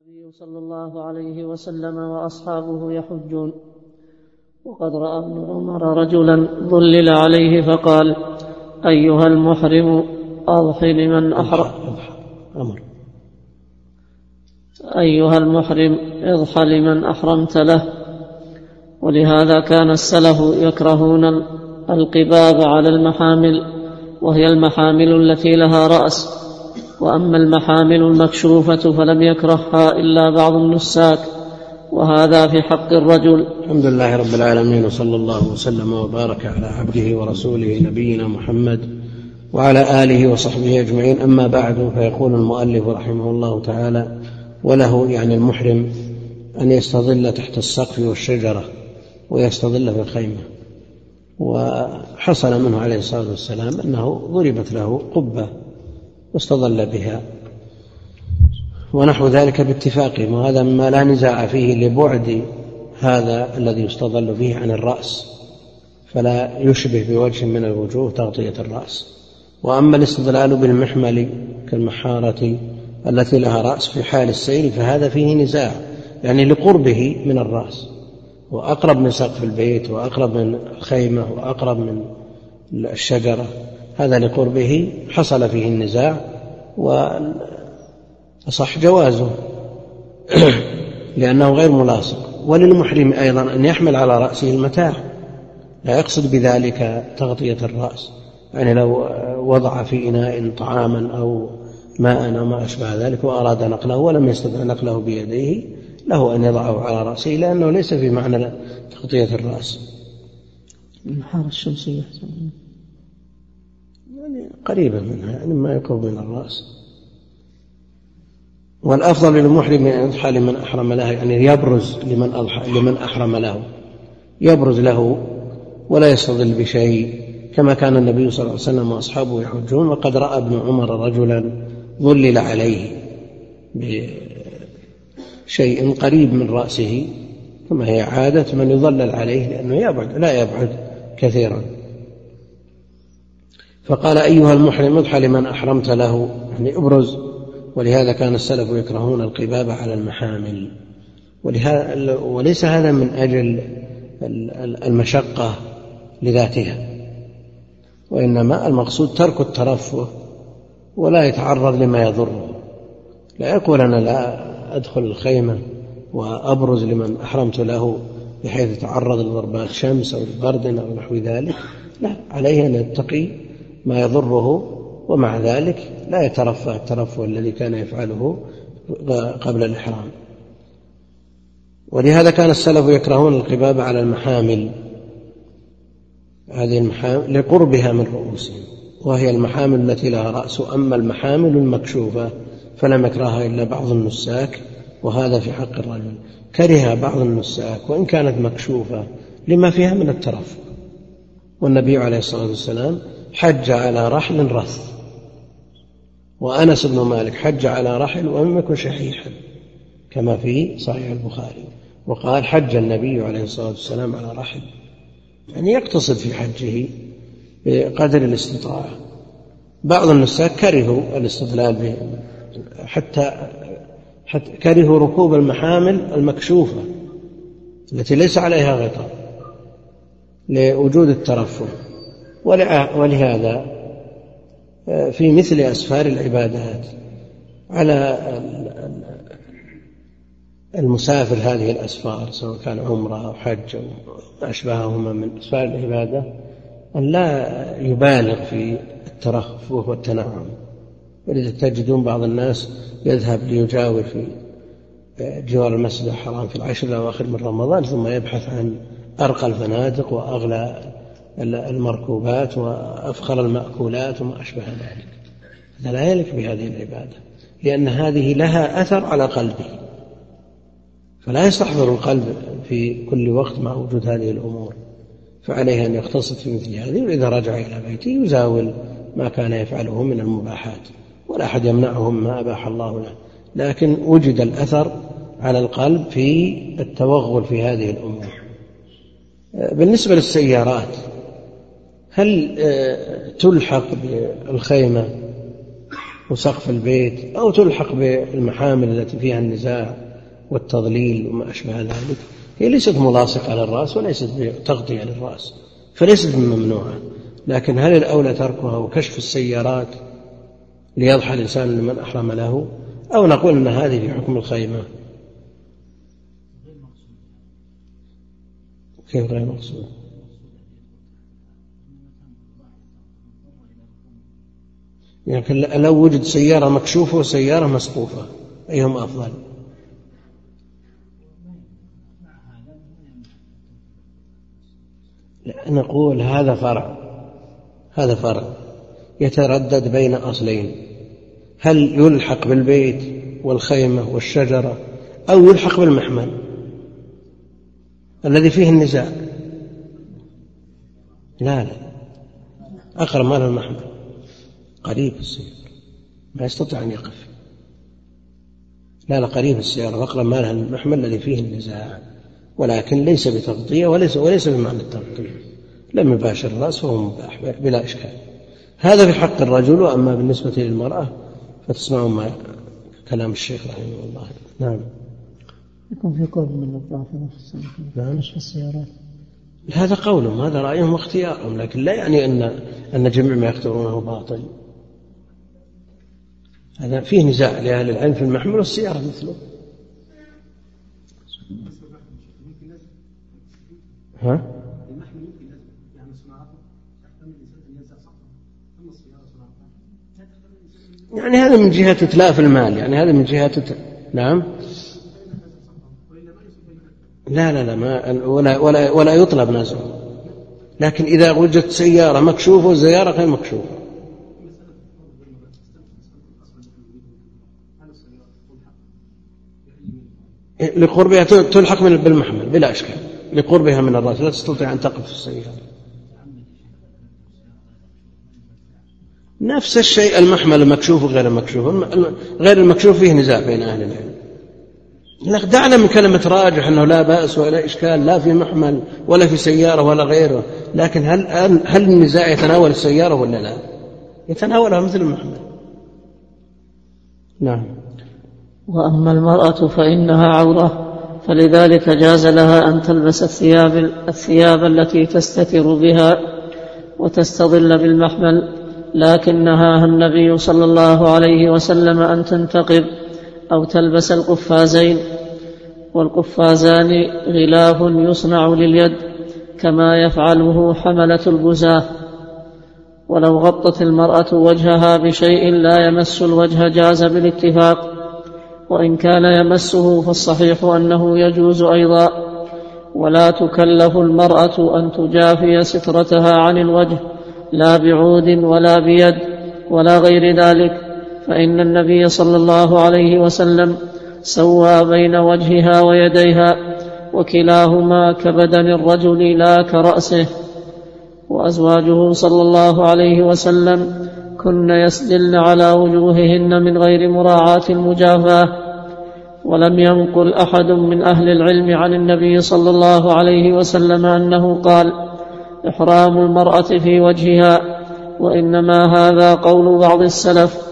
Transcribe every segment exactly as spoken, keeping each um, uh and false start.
النبي صلى الله عليه وسلم وأصحابه يحجون، وقد رأى ابن عمر رجلا ظلل عليه فقال: أيها المحرم أضح لمن أحرم أيها المحرم اضح لمن أحرمت له. ولهذا كان السلف يكرهون القباب على المحامل، وهي المحامل التي لها رأس. وأما المحامل المكشوفة فلم يكرهها إلا بعض النساك، وهذا في حق الرجل. الحمد لله رب العالمين، وصلى الله وسلم وبارك على عبده ورسوله نبينا محمد وعلى آله وصحبه أجمعين. أما بعد، فيقول المؤلف رحمه الله تعالى: وله يعني المحرم أن يستظل تحت السقف والشجرة ويستظل في الخيمة. وحصل منه عليه الصلاة والسلام أنه ضربت له قبة واستظل بها ونحو ذلك باتفاقهم، وهذا مما لا نزاع فيه لبعد هذا الذي يستظل به عن الرأس، فلا يشبه بوجه من الوجوه تغطية الرأس. وأما الاستظلال بالمحمل كالمحارة التي لها رأس في حال السير فهذا فيه نزاع، يعني لقربه من الرأس، وأقرب من سقف البيت وأقرب من الخيمة وأقرب من الشجرة، هذا لقربه حصل فيه النزاع، وأصح جوازه لأنه غير ملاصق. وللمحرم أيضا أن يحمل على رأسه المتاع، لا يقصد بذلك تغطية الرأس، يعني لو وضع في إناء طعاما أو ماء أو ما أشبه ذلك وأراد نقله ولم يستطع نقله بيديه، له أن يضعه على رأسه، لأنه ليس في معنى تغطية الرأس. المحارة الشمسية يعني قريبة منها، يعني ما يقرب من الرأس. والأفضل للمحرم أن يضحى لمن أحرم له، يعني يبرز لمن, أضحى لمن أحرم له، يبرز له ولا يستظل بشيء، كما كان النبي صلى الله عليه وسلم وأصحابه يحجون. وقد رأى ابن عمر رجلا ظلل عليه بشيء قريب من رأسه، كما هي عادة من يظلل عليه لأنه يبعد لا يبعد كثيرا. فقال: أيها المحرم اضحى لمن أحرمت له، يعني ابرز. ولهذا كان السلف يكرهون القباب على المحامل، ولهذا وليس هذا من أجل المشقة لذاتها، وإنما المقصود ترك الترفه ولا يتعرض لما يضره. لا يقول أنا لا أدخل الخيمة وأبرز لمن أحرمت له بحيث يتعرض لضربات شمس أو البرد أو نحو ذلك، لا، عليه أن يتقي ما يضره، ومع ذلك لا يترفه الترفه الذي كان يفعله قبل الإحرام. ولهذا كان السلف يكرهون القباب على المحامل، هذه المحامل لقربها من رؤوسهم، وهي المحامل التي لها رأس. أما المحامل المكشوفة فلم يكرهها إلا بعض النساك، وهذا في حق الرجل. كره بعض النساك وإن كانت مكشوفة لما فيها من الترفه. والنبي عليه الصلاة والسلام حج على رحل رث، وأنس بن مالك حج على رحل ولم يكن شحيحا كما في صحيح البخاري، وقال: حج النبي عليه الصلاة والسلام على رحل، يعني يقتصد في حجه بقدر الاستطاعة. بعض النساك كرهوا الاستدلال به، حتى, حتى كرهوا ركوب المحامل المكشوفة التي ليس عليها غطاء لوجود الترفه. ولهذا في مثل أسفار العبادات على المسافر هذه الأسفار، سواء كان عمره أو حج أو ما أشبههما من أسفار العبادة، أن لا يبالغ في الترفه والتنعم. ولذا تجدون بعض الناس يذهب ليجاور في جوار المسجد الحرام في العشر الأواخر من رمضان، ثم يبحث عن أرقى الفنادق وأغلى المركوبات وأفخر المأكولات وما أشبه ذلك. هذا لا يليق بهذه العبادة، لأن هذه لها أثر على قلبه، فلا يستحضر القلب في كل وقت مع وجود هذه الأمور، فعليه أن يقتصد في مثل هذه. وإذا رجع إلى بيته يزاول ما كان يفعله من المباحات، ولا أحد يمنعهم ما أباح الله له، لكن وجد الأثر على القلب في التوغل في هذه الأمور. بالنسبة للسيارات، هل تلحق بالخيمة وسقف البيت، أو تلحق بالمحامل التي فيها النزاع والتضليل وما أشبه ذلك، هي ليست ملاصقة للرأس وليست بتغطية للرأس، فليست ممنوعة. لكن هل الأولى تركها وكشف السيارات ليضحى الإنسان لمن أحرم له، أو نقول أن هذه في حكم الخيمة؟ كيف غير مقصود؟ يعني لو وجد سيارة مكشوفة وسيارة مسقوفة أيهما أفضل؟ لا، نقول هذا فرع، هذا فرع يتردد بين أصلين: هل يلحق بالبيت والخيمة والشجرة أو يلحق بالمحمل الذي فيه النزاع؟ لا لا، أقرب مال المحمل، قريب السيارة ما يستطيع أن يقف. لا لا، قريب السيارة وأقرب مالها المحمل الذي فيه النزاع، ولكن ليس بتغطية وليس, وليس بمعنى التغطية، لم يباشر الرأس فهو مباح بلا إشكال. هذا في حق الرجل. وأما بالنسبة للمرأة فتسمعون ما كلام الشيخ رحمه الله. نعم. يكون في قرب من الضعف نعم في السيارات. هذا قولهم، هذا رأيهم واختيارهم، لكن لا يعني أن أن جميع ما يختارونه باطل. هذا فيه نزاع لأهل العلم في المحمل والسيارة مثله. ها؟ يعني هذا من جهة إتلاف المال، يعني هذا من جهة تت... نعم. لا لا لا ما ولا ولا ولا يطلب نزعه، لكن إذا وجدت سيارة مكشوفة وسيارة غير مكشوفة لقربها تلحق بالمحمل بلا إشكال، لقربها من الرأس لا تستطيع أن تقف في السيارة. نفس الشيء المحمل المكشوف وغير المكشوف، غير المكشوف فيه نزاع بين أهل العلم. دعنا من كلمة راجح أنه لا بأس ولا إشكال لا في محمل ولا في سيارة ولا غيره، لكن هل هل النزاع يتناول السيارة ولا لا؟ يتناولها مثل المحمل. نعم. وأما المرأة فإنها عورة، فلذلك جاز لها أن تلبس الثياب, الثياب التي تستتر بها وتستظل بالمحمل، لكن نهاها النبي صلى الله عليه وسلم أن تنتقب أو تلبس القفازين، والقفازان غلاف يصنع لليد كما يفعله حملة البزاة. ولو غطت المرأة وجهها بشيء لا يمس الوجه جاز بالاتفاق، وإن كان يمسه فالصحيح أنه يجوز أيضا. ولا تكلف المرأة أن تجافي سترتها عن الوجه لا بعود ولا بيد ولا غير ذلك، فإن النبي صلى الله عليه وسلم سوى بين وجهها ويديها، وكلاهما كبدن الرجل لا كرأسه. وأزواجه صلى الله عليه وسلم كن يسدلن على وجوههن من غير مراعاة المجافاة. ولم ينقل أحد من أهل العلم عن النبي صلى الله عليه وسلم أنه قال: إحرام المرأة في وجهها، وإنما هذا قول بعض السلف.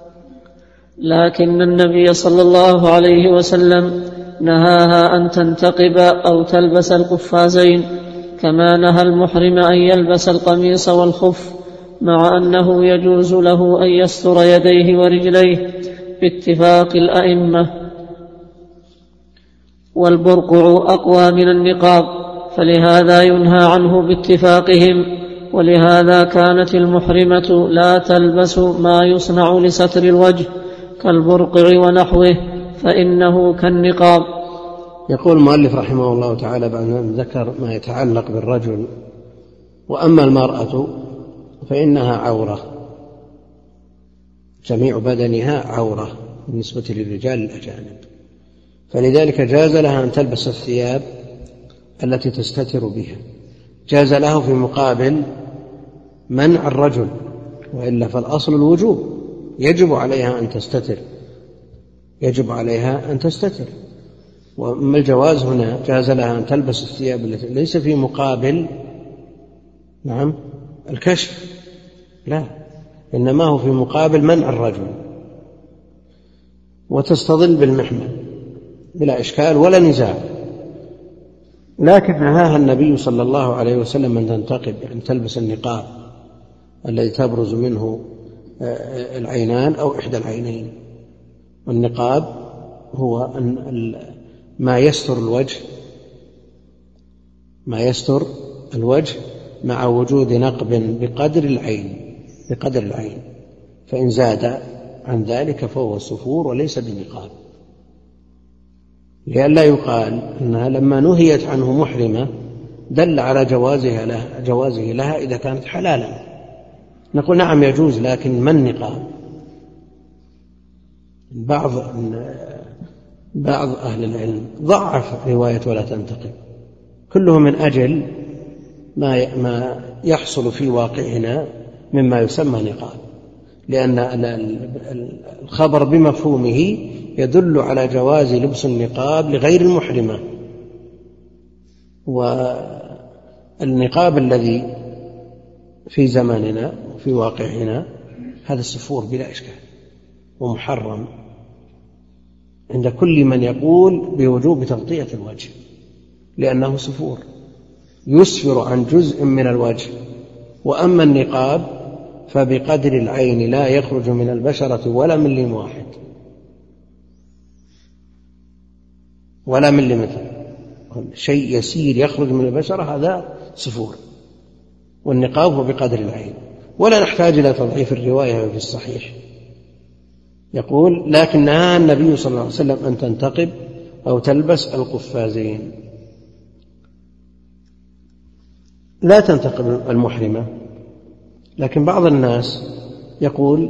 لكن النبي صلى الله عليه وسلم نهاها أن تنتقب أو تلبس القفازين، كما نهى المحرم أن يلبس القميص والخف، مع أنه يجوز له أن يستر يديه ورجليه باتفاق الأئمة. والبرقع أقوى من النقاب، فلهذا ينهى عنه باتفاقهم. ولهذا كانت المحرمة لا تلبس ما يصنع لستر الوجه كالبرقع ونحوه، فإنه كالنقاب. يقول المؤلف رحمه الله تعالى بعد أن ذكر ما يتعلق بالرجل: وأما المرأة فإنها عورة، جميع بدنها عورة بالنسبة للرجال الأجانب، فلذلك جاز لها أن تلبس الثياب التي تستتر بها، جاز له في مقابل منع الرجل، وإلا فالأصل الوجوب، يجب عليها أن تستتر، يجب عليها أن تستتر. وأما الجواز هنا جاز لها أن تلبس الثياب التي ليس في مقابل نعم الكشف، لا، إنما هو في مقابل منع الرجل، وتستظل بالمحنة بلا إشكال ولا نزاع. لكن نهاها النبي صلى الله عليه وسلم أن تنتقب، يعني تلبس النقاب الذي تبرز منه العينان أو إحدى العينين. والنقاب هو ما يستر الوجه ما يستر الوجه مع وجود نقب بقدر العين بقدر العين فإن زاد عن ذلك فهو سفور وليس بنقاب، لئلا يقال أنها لما نهيت عنه محرمة دل على جوازها لها جوازه لها إذا كانت حلالا. نقول نعم يجوز، لكن ما النقاب؟ بعض بعض أهل العلم ضعف رواية ولا تنتقب، كله من أجل ما يحصل في واقعنا مما يسمى نقاب، لأن الخبر بمفهومه يدل على جواز لبس النقاب لغير المحرمة. والنقاب الذي في زماننا وفي واقعنا هذا السفور بلا إشكال ومحرم عند كل من يقول بوجوب تغطية الوجه، لأنه سفور يسفر عن جزء من الوجه. وأما النقاب فبقدر العين لا يخرج من البشرة ولا ملم واحد ولا مليمتر، شيء يسير يخرج من البشرة هذا سفور، والنقاب هو بقدر العين. ولا نحتاج إلى تضعيف الرواية في الصحيح. يقول لكن نهى النبي صلى الله عليه وسلم أن تنتقب أو تلبس القفازين. لا تنتقب المحرمة، لكن بعض الناس يقول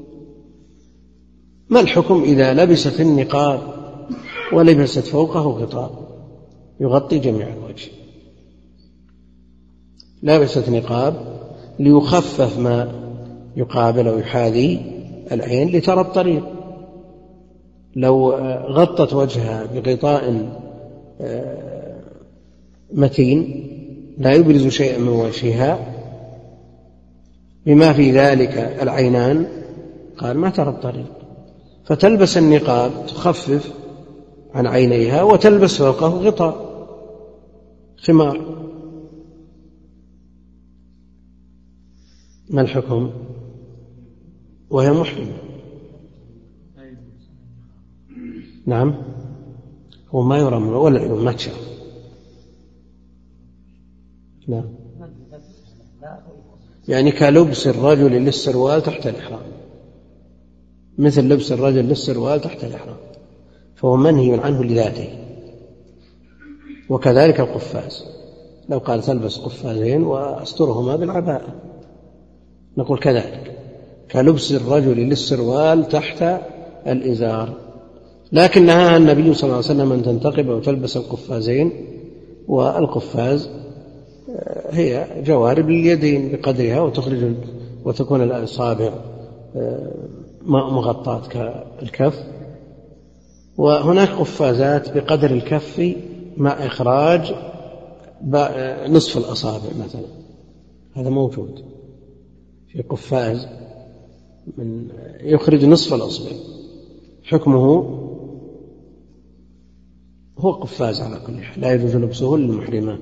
ما الحكم إذا لبست النقاب ولبست فوقه غطاء يغطي جميع الوجه؟ لبست نقاب ليخفف ما يقابل أو يحاذي العين لترى الطريق. لو غطت وجهها بغطاء متين لا يبرز شيئا من وجهها بما في ذلك العينان قال ما ترى الطريق، فتلبس النقاب تخفف عن عينيها وتلبس فوقه غطاء خمار. ما الحكم وهي محرمة؟ نعم هو ما يرى ولا العلوم ما تشاء. نعم يعني كلبس الرجل للسروال تحت الإحرام، مثل لبس الرجل للسروال تحت الإحرام، فهو منهي عنه لذاته. وكذلك القفاز، لو قال تلبس قفازين وأسترهما بالعباءة نقول كذلك كلبس الرجل للسروال تحت الإزار. لكن نهى النبي صلى الله عليه وسلم أن تنتقب أو تلبس القفازين. والقفاز هي جوارب لليدين بقدرها وتخرج وتكون الأصابع مغطاة كالكف، وهناك قفازات بقدر الكف مع إخراج نصف الأصابع مثلا، هذا موجود في قفاز من يخرج نصف الأصبع، حكمه هو قفاز على كل حال لا يجوز لبسه للمحرمة.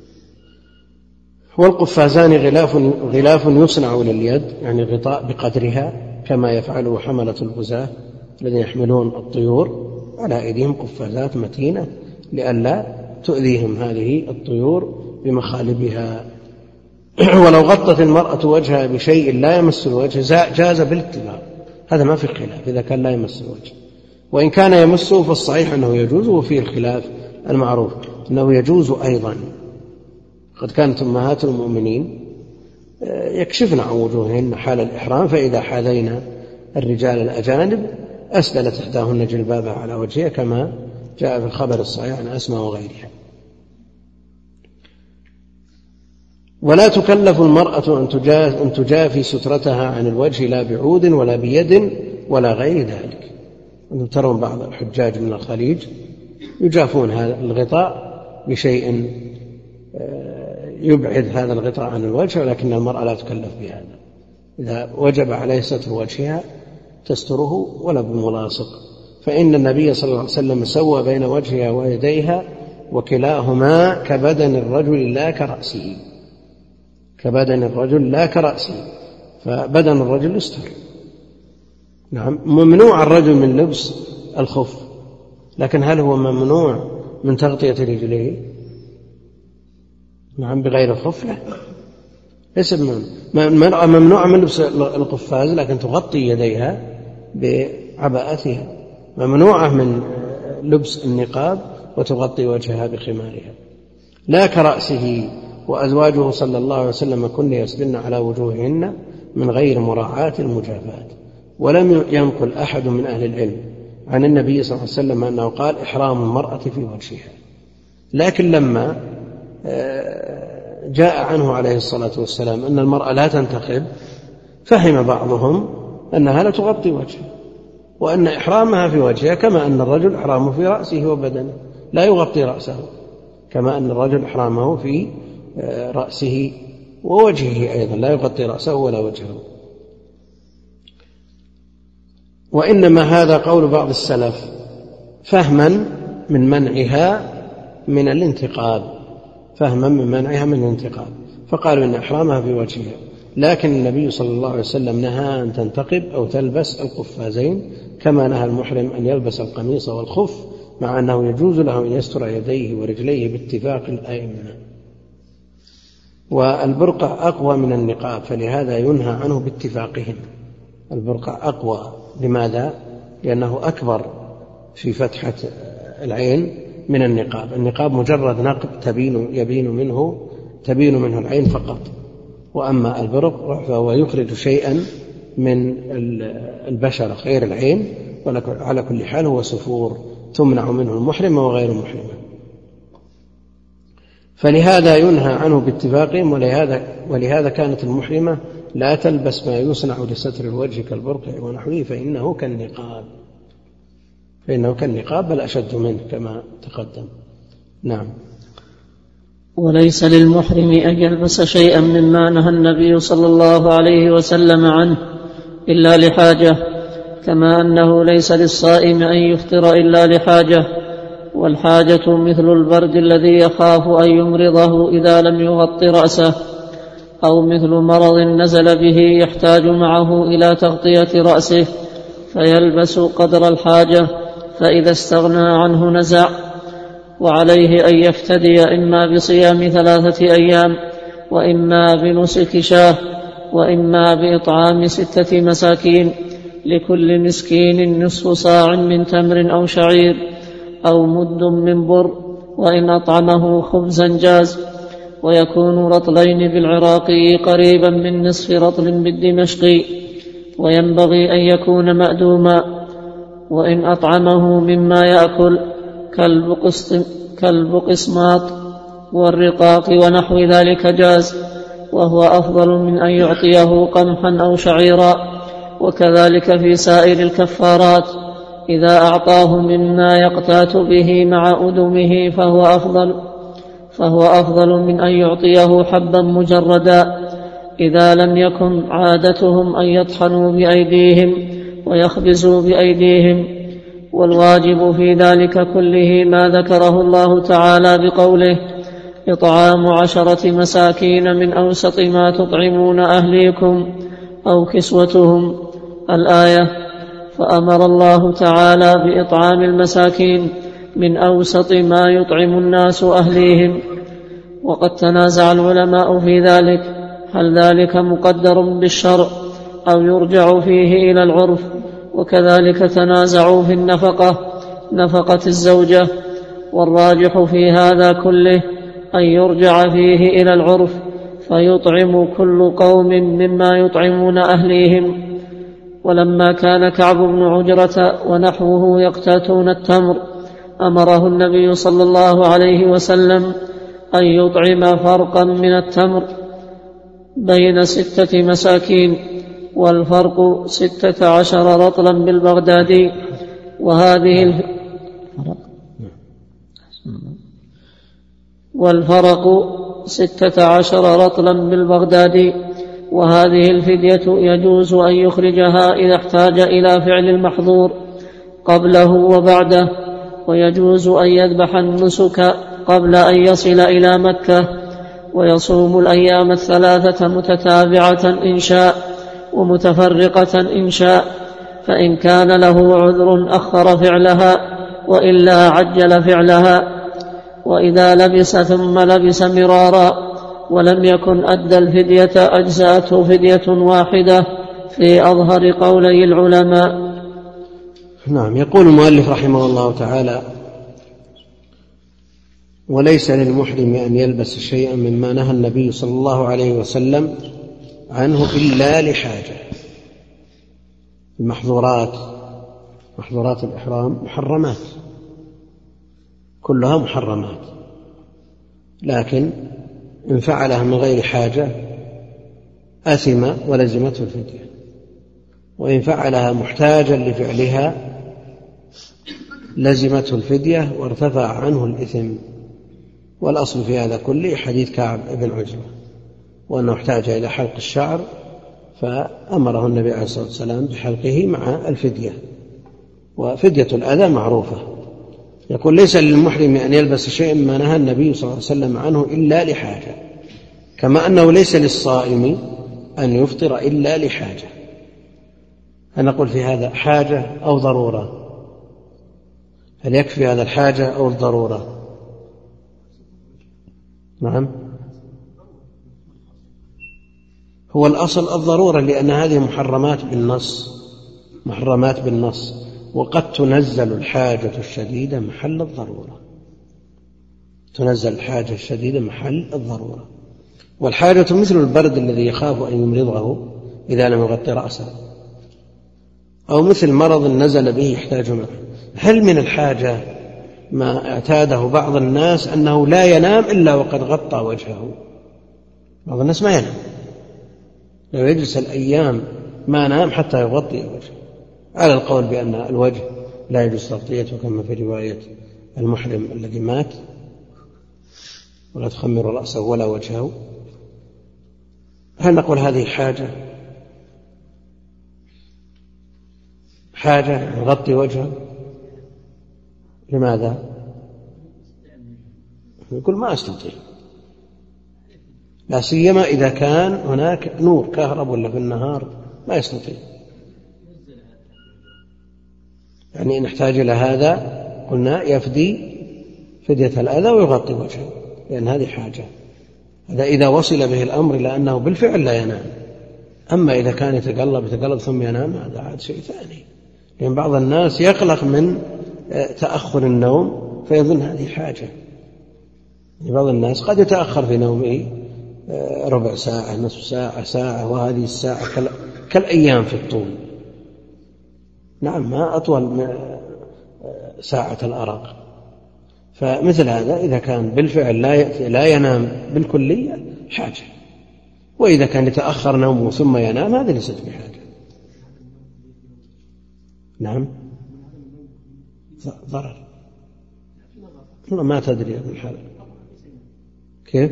والقفازان غلاف غلاف يصنع لليد، يعني غطاء بقدرها كما يفعله حملة الغزاة الذين يحملون الطيور على أيديهم قفازات متينة لئلا تؤذيهم هذه الطيور بمخالبها. ولو غطت المرأة وجهها بشيء لا يمس الوجه جاز بالاتفاق، هذا ما في خلاف إذا كان لا يمس الوجه. وإن كان يمسه فالصحيح أنه يجوز، وفيه الخلاف المعروف أنه يجوز أيضا. قد كانت أمهات المؤمنين يكشفن عن وجوههن حال الإحرام، فإذا حاذينا الرجال الأجانب أسدلت إحداهن جلبابها على وجهها كما جاء في الخبر الصحيح عن أسماء وغيرها. ولا تكلف المرأة أن تجافي سترتها عن الوجه لا بعود ولا بيد ولا غير ذلك. أنتم ترون بعض الحجاج من الخليج يجافون هذا الغطاء بشيء يبعد هذا الغطاء عن الوجه، ولكن المرأة لا تكلف بهذا. إذا وجب عليه ستر وجهها تستره ولا بملاصق، فإن النبي صلى الله عليه وسلم سوى بين وجهها ويديها وكلاهما كبدن الرجل لا كرأسه، كبدن الرجل لا كرأسه، فبدن الرجل يستر. نعم، ممنوع الرجل من لبس الخف، لكن هل هو ممنوع من تغطية رجليه؟ نعم، بغير خف لا، ليس المرأة ممنوع من لبس القفاز لكن تغطي يديها بعباءتها، ممنوعة من لبس النقاب وتغطي وجهها بخمارها، لا كرأسه. وأزواجه صلى الله عليه وسلم كن يسدلن على وجوههن من غير مراعاة المجافات. ولم ينقل أحد من أهل العلم عن النبي صلى الله عليه وسلم أنه قال إحرام المرأة في وجهها، لكن لما جاء عنه عليه الصلاة والسلام أن المرأة لا تنتقب، فهم بعضهم أنها لا تغطي وجهها، وأن إحرامها في وجهها كما أن الرجل إحرامه في رأسه وبدنه لا يغطي رأسه، كما أن الرجل إحرامه في رأسه ووجهه أيضا لا يغطي رأسه ولا وجهه. وإنما هذا قول بعض السلف فهما من منعها من الانتقاب، فهما من منعها من الانتقاب، فقالوا إن إحرامها في وجهها، لكن النبي صلى الله عليه وسلم نهى أن تنتقب أو تلبس القفازين كما نهى المحرم أن يلبس القميص والخف، مع أنه يجوز له أن يستر يديه ورجليه باتفاق الأئمة. والبرقع أقوى من النقاب، فلهذا ينهى عنه باتفاقهم. البرقع أقوى، لماذا؟ لأنه أكبر في فتحة العين من النقاب. النقاب مجرد نقب تبين يبين منه تبين منه العين فقط، وأما البرق فهو يخرج شيئا من البشرة غير العين، وعلى كل حال هو سفور تمنع منه المحرم وغير المحرم، فلهذا ينهى عنه باتفاقهم. ولهذا, ولهذا كانت المحرمة لا تلبس ما يصنع لستر الوجه كالبرقع ونحوه، فإنه كالنقاب فإنه كالنقاب بل أشد منه كما تقدم. نعم. وليس للمحرم أن يلبس شيئا مما نهى النبي صلى الله عليه وسلم عنه إلا لحاجة، كما أنه ليس للصائم أن يفطر إلا لحاجة، والحاجة مثل البرد الذي يخاف أن يمرضه إذا لم يغط رأسه، أو مثل مرض نزل به يحتاج معه إلى تغطية رأسه فيلبس قدر الحاجة، فإذا استغنى عنه نزع. وعليه أن يفتدي إما بصيام ثلاثة أيام، وإما بنسك شاه، وإما بإطعام ستة مساكين لكل مسكين نصف صاع من تمر أو شعير أو مد من بر، وإن أطعمه خبزا جاز، ويكون رطلين بالعراقي قريبا من نصف رطل بالدمشقي، وينبغي أن يكون مأدوما. وإن أطعمه مما يأكل كالبقسماط والرقاق ونحو ذلك جاز، وهو أفضل من أن يعطيه قمحا أو شعيرا. وكذلك في سائر الكفارات، إذا أعطاه مما يقتات به مع أدمه فهو أفضل فهو أفضل من أن يعطيه حبا مجردا، إذا لم يكن عادتهم أن يطحنوا بأيديهم ويخبزوا بأيديهم. والواجب في ذلك كله ما ذكره الله تعالى بقوله: إطعام عشرة مساكين من أوسط ما تطعمون أهليكم أو كسوتهم، الآية. فأمر الله تعالى بإطعام المساكين من أوسط ما يطعم الناس أهليهم. وقد تنازع العلماء في ذلك، هل ذلك مقدر بالشرع أو يرجع فيه إلى العرف؟ وكذلك تنازعوا في النفقة نفقة الزوجة، والراجح في هذا كله أن يرجع فيه إلى العرف، فيطعم كل قوم مما يطعمون أهليهم. ولما كان كعب بن عجرة ونحوه يقتاتون التمر، أمره النبي صلى الله عليه وسلم أن يطعم فرقا من التمر بين ستة مساكين، والفرق ستة عشر رطلا بالبغدادي. وهذه والفرق ستة عشر رطلا بالبغدادي، وهذه الفدية يجوز أن يخرجها إذا احتاج إلى فعل المحظور قبله وبعده، ويجوز أن يذبح النسك قبل أن يصل إلى مكة، ويصوم الأيام الثلاثة متتابعة إن شاء ومتفرقة إن شاء، فإن كان له عذر أخر فعلها وإلا عجل فعلها. وإذا لبس ثم لبس مرارا ولم يكن أدى الفدية أجزأته فدية واحدة في أظهر قولي العلماء. نعم. يقول المؤلف رحمه الله تعالى: وليس للمحرم أن يلبس شيئا مما نهى النبي صلى الله عليه وسلم عنه إلا لحاجة. المحظورات محظورات الإحرام محرمات، كلها محرمات، لكن إن فعلها من غير حاجة أثم ولزمته الفدية، وإن فعلها محتاجا لفعلها لزمته الفدية وارتفع عنه الإثم. والأصل في هذا كله حديث كعب بن عجرة، وأنه احتاج إلى حلق الشعر فأمره النبي عليه الصلاة والسلام بحلقه مع الفدية، وفدية الأذى معروفة. يقول: ليس للمحرم أن يلبس شيئا ما نهى النبي صلى الله عليه وسلم عنه إلا لحاجة، كما أنه ليس للصائم أن يفطر إلا لحاجة. فنقول في هذا حاجة أو ضرورة؟ هل يكفي هذا الحاجة أو الضرورة؟ نعم، هو الأصل الضرورة، لأن هذه محرمات بالنص، محرمات بالنص، وقد تنزل الحاجة الشديدة محل الضرورة، تنزل الحاجة الشديدة محل الضرورة. والحاجة مثل البرد الذي يخاف أن يمرضه إذا لم يغطي رأسه، أو مثل مرض نزل به يحتاج منه. هل من الحاجة ما اعتاده بعض الناس أنه لا ينام إلا وقد غطى وجهه؟ بعض الناس ما ينام، لو يجلس الأيام ما نام حتى يغطي وجهه، على القول بأن الوجه لا يجوز تغطيته، كما في رواية المحرم الذي مات: ولا تخمر رأسه ولا وجهه. هل نقول هذه حاجة حاجة يغطي وجهه؟ لماذا؟ يقول: ما أستطيع، لا سيما إذا كان هناك نور كهرب ولا في النهار ما يستطيع. يعني إن احتاج إلى هذا قلنا يفدي فدية الأذى ويغطي وجهه، لأن هذه حاجة. هذا إذا وصل به الأمر إلى أنه بالفعل لا ينام. أما إذا كان يتقلب يتقلب ثم ينام هذا عاد شيء ثاني، لأن بعض الناس يقلق من تأخر النوم فيظن هذه حاجة. بعض الناس قد يتأخر في نومه ربع ساعة، نصف ساعة، ساعة، وهذه الساعة كالأيام في الطول. نعم، ما أطول من ساعة الأرق. فمثل هذا إذا كان بالفعل لا لا ينام بالكلية حاجة، وإذا كان يتأخر نومه ثم ينام هذا ليست بحاجة. نعم، ضرر. ما تدري يا ابن الحلال كيف؟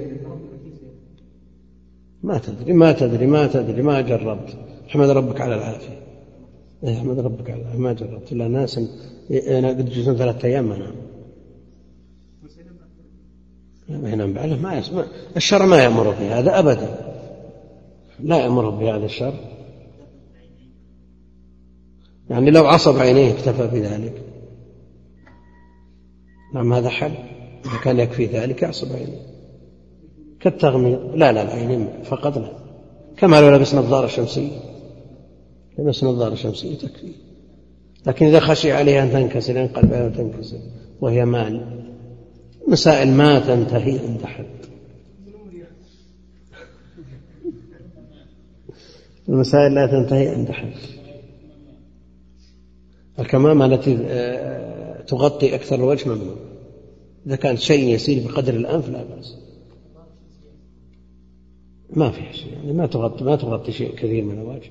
ما تدري ما تدري ما تدري ما جربت. احمد ربك على العافية، احمد ربك على العافية. ما جربت إلا ناس أنا قد جلسون ثلاثة أيام ما نام. ما ينام بعده ما يسمع. الشرع ما يأمر بهذا أبدا، لا يأمر بهذا الشرع. يعني لو عصب عينيه اكتفى بذلك. نعم، هذا حل. إذا كان يكفي ذلك يعصب عينيه كالتغميض. لا لا العينين فقط لا، كما لو لبس نظارة شمسية، لبس نظارة شمسية تكفي. لكن إذا خشي عليها أن تنكسر ينقلب عليها تنكسر وهي مال، مسائل ما تنتهي عند حد. المسائل لا تنتهي عند حد. الكمامة التي تغطي أكثر الوجه ممنوع، إذا كان شيء يسير بقدر الأنف لا بأس، ما في شيء، يعني ما تغطي ما تغطي شيء كثير من الوجه.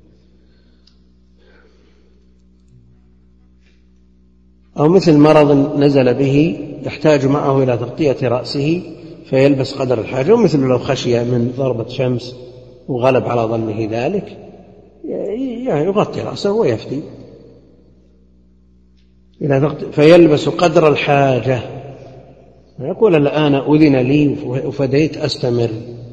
أو مثل مرض نزل به يحتاج معه إلى تغطية رأسه فيلبس قدر الحاجة، ومثل لو خشي من ضربة شمس وغلب على ظنه ذلك يغطي رأسه ويفدي. فيلبس قدر الحاجة، يقول الآن أذن لي وفديت أستمر.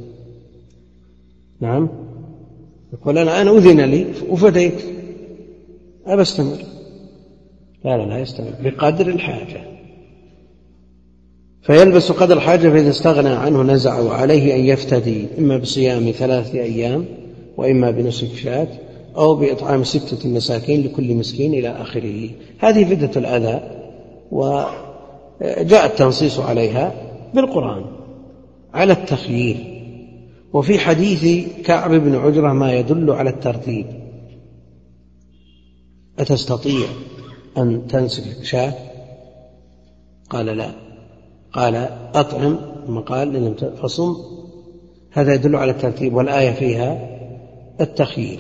نعم، يقول الآن أذن لي وفديت أبى أستمر. لا لا لا يستمر بقدر الحاجة. فيلبس قدر الحاجة، فإذا استغنى عنه نزع، وعليه أن يفتدي إما بصيام ثلاثة أيام وإما بنصف شاة أو بإطعام ستة مساكين لكل مسكين إلى آخره. هذه فدية الأذى، وجاء التنصيص عليها بالقرآن على التخيير. وفي حديث كعب بن عجرة ما يدل على الترتيب. أتستطيع أن تنسك شاة؟ قال لا. قال أطعم، ثم قال لم فصم. هذا يدل على الترتيب، والآية فيها التخيير.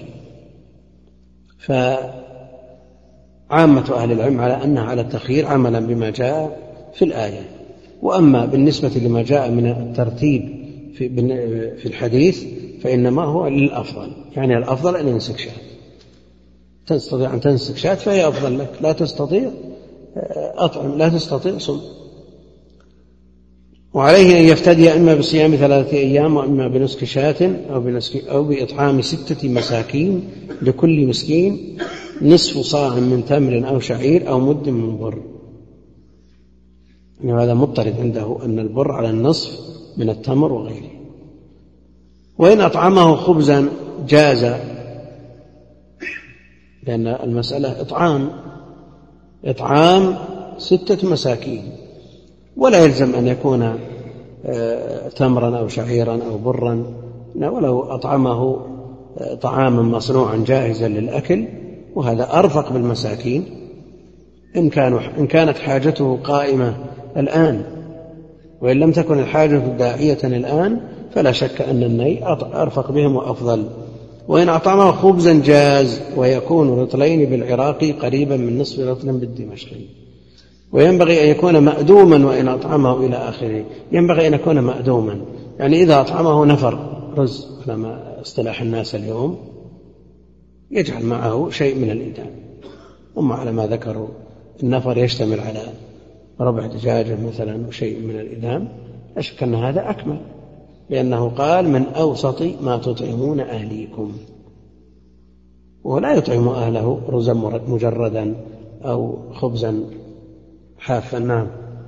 فعامة أهل العلم على أنها على التخيير عملا بما جاء في الآية. وأما بالنسبة لما جاء من الترتيب في الحديث فإنما هو للأفضل، يعني الأفضل أن ينسك شاة. تستطيع أن تنسك شاة فهي أفضل لك، لا تستطيع أطعم، لا تستطيع صم. وعليه أن يفتدي إما بصيام ثلاثة أيام وإما بنسك شاة أو, بنسك أو بإطعام ستة مساكين لكل مسكين نصف صاع من تمر أو شعير أو مد من بر. يعني هذا مضطرد عنده أن البر على النصف من التمر وغيره. وإن أطعمه خبزا جاز، لأن المسألة إطعام إطعام ستة مساكين، ولا يلزم أن يكون تمرا أو شعيرا أو برا، ولو أطعمه طعاما مصنوعا جاهزا للأكل، وهذا أرفق بالمساكين إن, إن كانت حاجته قائمة الآن. وإن لم تكن الحاجة داعية الآن فلا شك أن الني أرفق بهم وأفضل. وإن أطعمه خبزا جاز، ويكون رطلين بالعراقي قريبا من نصف رطل بالدمشقي. وينبغي أن يكون مأدوما وإن أطعمه إلى آخره. ينبغي أن يكون مأدوما، يعني إذا أطعمه نفر رز على ما اصطلاح الناس اليوم يجعل معه شيء من الإدام. أما على ما ذكروا النفر يشتمل على ربع دجاجة مثلا وشيء من الإدام، أشك أن هذا أكمل، لأنه قال من أوسط ما تطعمون أهليكم، ولا يطعم أهله رزا مجردا أو خبزا حافا. نعم.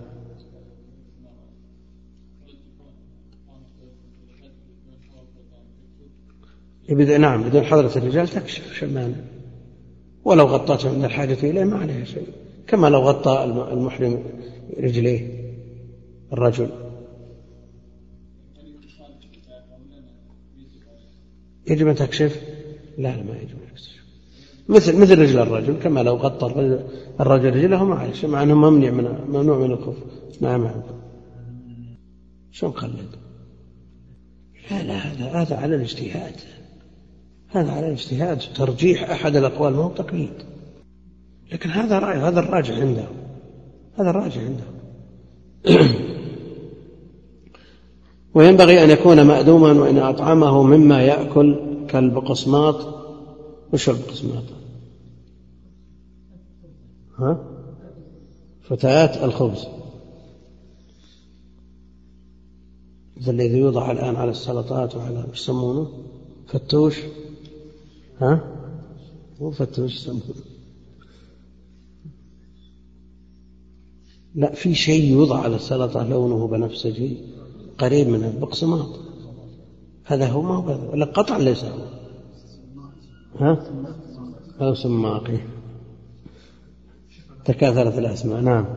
نعم بدون حضرة الرجال تكشف شمالا، ولو غطته عند الحاجة إليه ما عليه شيء، كما لو غطى المحرم رجليه الرجل. يجب أن تكشف؟ لا لا ما يجب أن تكشف، مثل مثل رجل الرجل، كما لو غطى الرجل رجله ما عليه شيء، مع أنه ممنوع من ممنوع من الخف. نعم. شو نقلد؟ لا لا هذا هذا على الاجتهاد، هذا على الاجتهاد ترجيح أحد الأقوال، ما هو تقليد. لكن هذا رأي، هذا الراجع عنده، هذا الراجع عنده. وينبغي أن يكون مأدوما وإن أطعمه مما يأكل كالبقسماط. وش البقسماط؟ ها؟ فتيات الخبز، الذي يوضع الآن على السلطات وعلى ايش يسمونه؟ فتوش. ها؟ مو فتوش يسمونه، لا في شيء يوضع على السلطة لونه بنفسجي قريب من البقسماط، هذا هو ما هو ولا قطع ليس هو. ها؟ أو سماقي، تكاثرت الأسماء. نعم.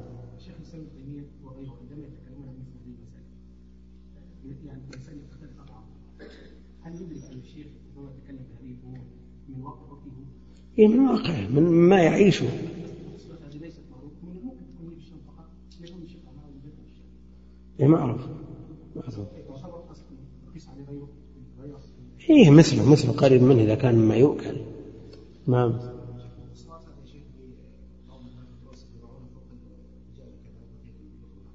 إيه من واقعه، من ما يعيشه. إيه ما أعرف. إيه مثله مثله قريب منه إذا كان مما يؤكل. نعم.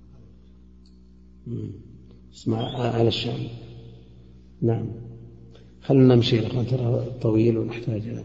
اسمع على الشام. نعم. خلنا نمشي لقدر طويل ونحتاج له.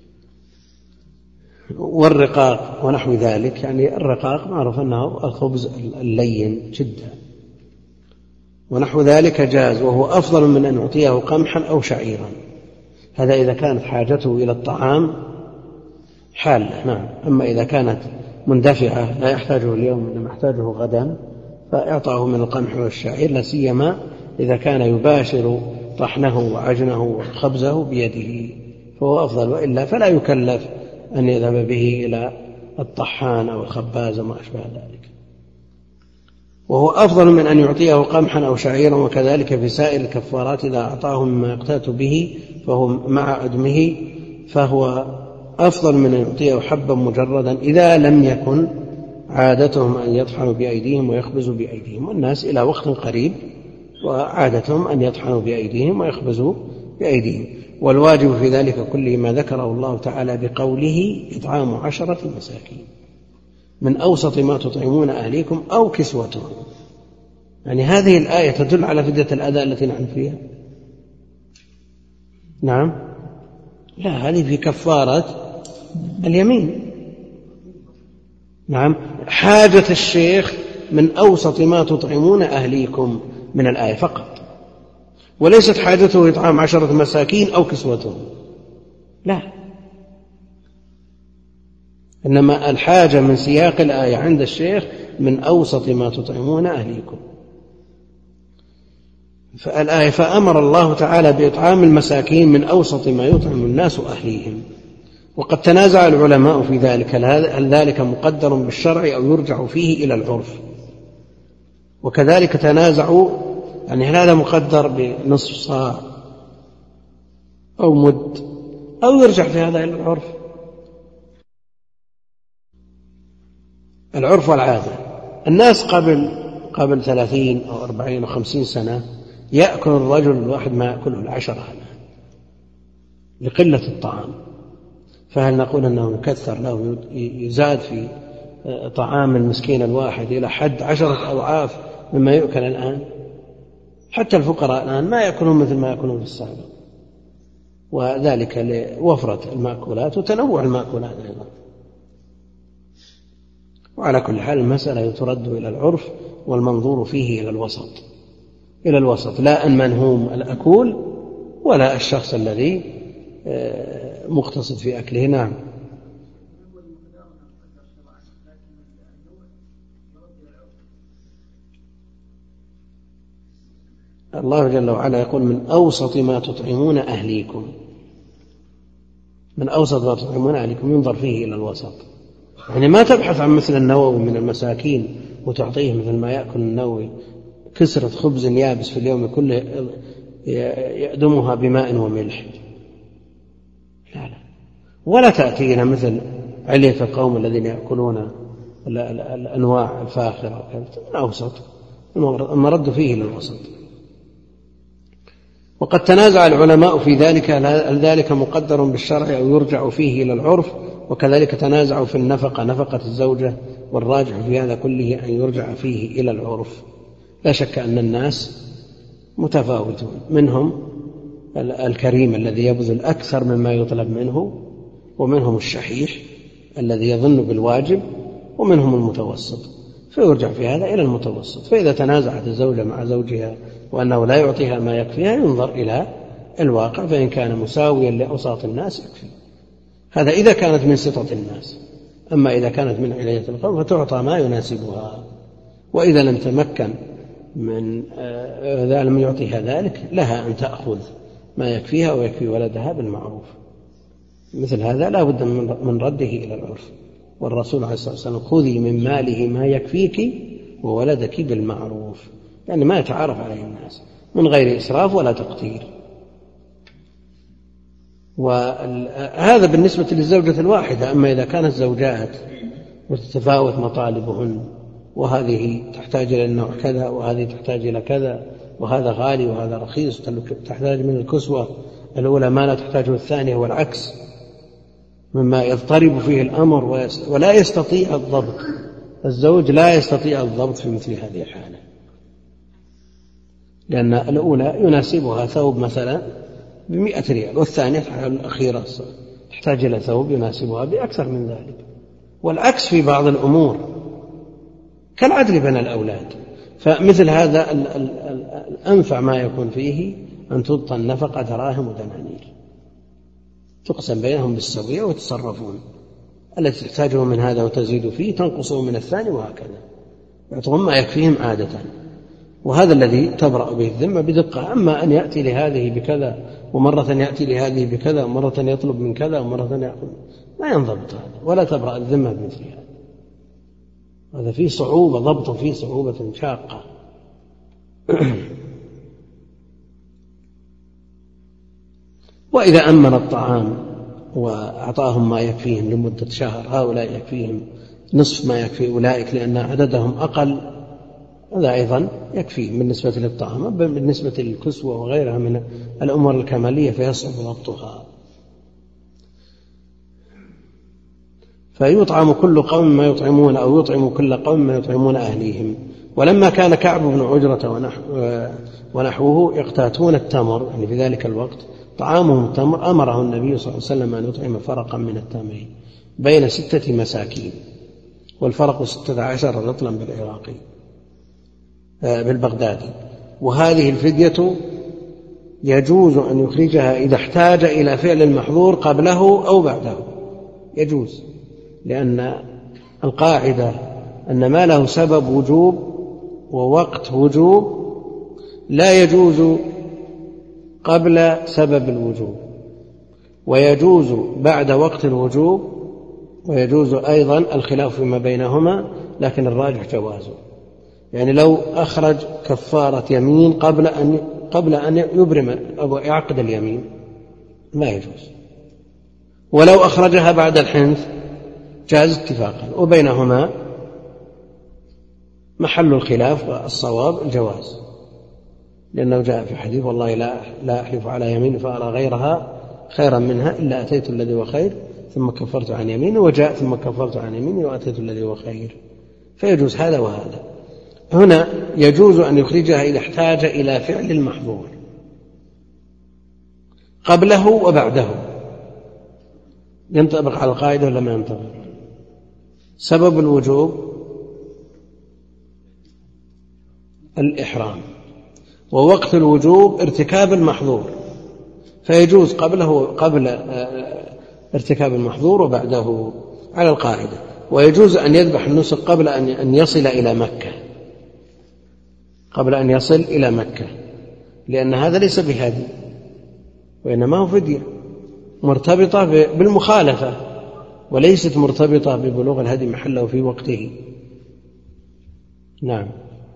والرقاق ونحو ذلك، يعني الرقاق معروف أنه الخبز اللين جدا ونحو ذلك جاز، وهو أفضل من أن يعطيه قمحا أو شعيرا. هذا إذا كانت حاجته إلى الطعام حالة، نعم. أما إذا كانت مندفعة لا يحتاجه اليوم إنما يحتاجه غدا فإعطاه من القمح والشعير، لا سيما إذا كان يباشر طحنه وعجنه وخبزه بيده فهو أفضل، وإلا فلا يكلف أن يذهب به إلى الطحان أو الخباز وما أشبه ذلك. وهو أفضل من أن يعطيه قمحا أو شعيرا. وكذلك في سائر الكفارات إذا أعطاه مما يقتات به فهو مع أدمه فهو أفضل من أن يعطيه حبا مجردا إذا لم يكن عادتهم أن يطحنوا بأيديهم ويخبزوا بأيديهم، والناس إلى وقت قريب وعادتهم أن يطحنوا بأيديهم ويخبزوا بأيديهم. والواجب في ذلك كله ما ذكره الله تعالى بقوله إطعام عشرة مساكين من أوسط ما تطعمون أهليكم أو كسوتهم. يعني هذه الآية تدل على فدية الأذى التي نحن فيها؟ نعم، لا، هذه في كفارة اليمين. نعم، حاجة الشيخ من أوسط ما تطعمون أهليكم من الآية فقط، وليست حاجته إطعام عشرة مساكين أو كسوتهم، لا، إنما الحاجة من سياق الآية عند الشيخ من أوسط ما تطعمون أهليكم. فالآية فأمر الله تعالى بإطعام المساكين من أوسط ما يطعم الناس أهليهم. وقد تنازع العلماء في ذلك، هل ذلك مقدر بالشرع أو يرجع فيه إلى العرف؟ وكذلك تنازعوا يعني هل هذا مقدر بنصف صاع أو مد أو يرجع في هذا إلى العرف؟ العرف والعادة. الناس قبل قبل ثلاثين أو أربعين أو خمسين سنة يأكل الرجل الواحد ما يأكله العشرة لقلة الطعام، فهل نقول أنه يكثر له يزاد في طعام المسكين الواحد إلى حد عشرة أضعاف مما يؤكل الآن؟ حتى الفقراء الآن ما يأكلون مثل ما يأكلون في السابق، وذلك لوفرة المأكولات وتنوع المأكولات أيضا. وعلى كل حال المسألة ترد إلى العرف، والمنظور فيه إلى الوسط، إلى الوسط، لا المنهوم الأكول ولا الشخص الذي مقتصد في أكله. نعم. الله جل وعلا يقول من أوسط ما تطعمون أهليكم، من أوسط ما تطعمون أهليكم، ينظر فيه إلى الوسط. يعني ما تبحث عن مثل النووي من المساكين وتعطيه مثل ما يأكل النووي كسرة خبز يابس في اليوم كله يأدمها بماء وملح، لا لا. ولا تأتينا مثل علية القوم الذين يأكلون الأنواع الفاخرة، من أوسط، المرد فيه للوسط. وقد تنازع العلماء في ذلك، هل ذلك مقدر بالشرع أو يرجع فيه إلى العرف؟ وكذلك تنازعوا في النفقة، نفقة الزوجة، والراجح في هذا كله أن يرجع فيه إلى العرف. لا شك أن الناس متفاوتون، منهم الكريم الذي يبذل أكثر مما يطلب منه، ومنهم الشحيح الذي يظن بالواجب، ومنهم المتوسط، فيرجع في هذا إلى المتوسط. فإذا تنازعت الزوجة مع زوجها وأنه لا يعطيها ما يكفيها ينظر إلى الواقع، فإن كان مساويا لأوساط الناس يكفي. هذا إذا كانت من سطة الناس. أما إذا كانت من علية القوم فتعطى ما يناسبها، وإذا لم تمكن من إذا لم يعطيها ذلك لها أن تأخذ ما يكفيها ويكفي ولدها بالمعروف. مثل هذا لا بد من رده إلى العرف. والرسول عليه الصلاة والسلام خذي من ماله ما يكفيك وولدك بالمعروف، يعني ما يتعارف عليه الناس من غير إسراف ولا تقتير. وهذا بالنسبة للزوجة الواحدة. أما إذا كانت زوجات وتتفاوت مطالبهن، وهذه تحتاج إلى النوع كذا وهذه تحتاج إلى كذا، وهذا غالي وهذا رخيص، تحتاج من الكسوة الأولى ما لا تحتاجه الثانية، والعكس، مما يضطرب فيه الأمر ولا يستطيع الضبط. الزوج لا يستطيع الضبط في مثل هذه الحالة، لأن الأولى يناسبها ثوب مثلا بمئة ريال، والثانية الأخيرة تحتاج إلى ثوب يناسبها بأكثر من ذلك. والعكس في بعض الأمور كالعدل بين الأولاد. فمثل هذا الأنفع ما يكون فيه أن تبطى النفقة دراهم ودنانير تقسم بينهم بالسوية وتصرفون، التي تحتاجه من هذا وتزيد فيه تنقصه من الثاني، وهكذا يعطون ما يكفيهم عادة. وهذا الذي تبرأ به الذمة بدقة. أما أن يأتي لهذه بكذا ومرة يأتي لهذه بكذا ومرة يطلب من كذا ومرة يأخذ، لا ينضبط هذا، ولا تبرأ الذمة بمثل هذا. هذا فيه صعوبة، ضبط فيه صعوبة شاقة. وإذا أمن الطعام وأعطاهم ما يكفيهم لمدة شهر، هؤلاء يكفيهم نصف ما يكفي أولئك لأن عددهم أقل، هذا أيضا يكفي بالنسبة للطعام. بالنسبة للكسوة وغيرها من الأمور الكمالية فيصعب ضبطها. فيطعم كل قوم ما يطعمون، أو يطعم كل قوم ما يطعمون أهليهم. ولما كان كعب بن عجرة ونحوه يقتاتون التمر، يعني في ذلك الوقت طعامهم التمر، أمره النبي صلى الله عليه وسلم أن يطعم فرقا من التمر بين ستة مساكين، والفرق ستة عشر رطلا بالعراقي بالبغدادي. وهذه الفدية يجوز أن يخرجها إذا احتاج إلى فعل المحظور قبله أو بعده، يجوز، لأن القاعدة أن ما له سبب وجوب ووقت وجوب لا يجوز قبل سبب الوجوب، ويجوز بعد وقت الوجوب، ويجوز أيضا الخلاف فيما بينهما، لكن الراجح جوازه. يعني لو أخرج كفارة يمين قبل أن قبل أن يبرم أو يعقد اليمين لا يجوز، ولو أخرجها بعد الحنث جاز اتفاقا، وبينهما محل الخلاف والصواب الجواز، لأنه جاء في حديث والله لا لا أحلف على يمين فأرى غيرها خيرا منها إلا أتيت الذي هو خير ثم كفرت عن يميني، وجاء ثم كفرت عن يميني وأتيت الذي هو خير، فيجوز هذا وهذا. هنا يجوز أن يخرجها إذا احتاج إلى فعل المحظور قبله وبعده. ينطبق على القاعدة ولا ما ينطبق؟ سبب الوجوب الإحرام، ووقت الوجوب ارتكاب المحظور، فيجوز قبله قبل ارتكاب المحظور وبعده على القاعدة. ويجوز أن يذبح النسك قبل أن يصل إلى مكة، قبل أن يصل إلى مكة، لأن هذا ليس بهدي وإنما هو فدية مرتبطة بالمخالفة، وليست مرتبطة ببلوغ الهدي محله في وقته. نعم.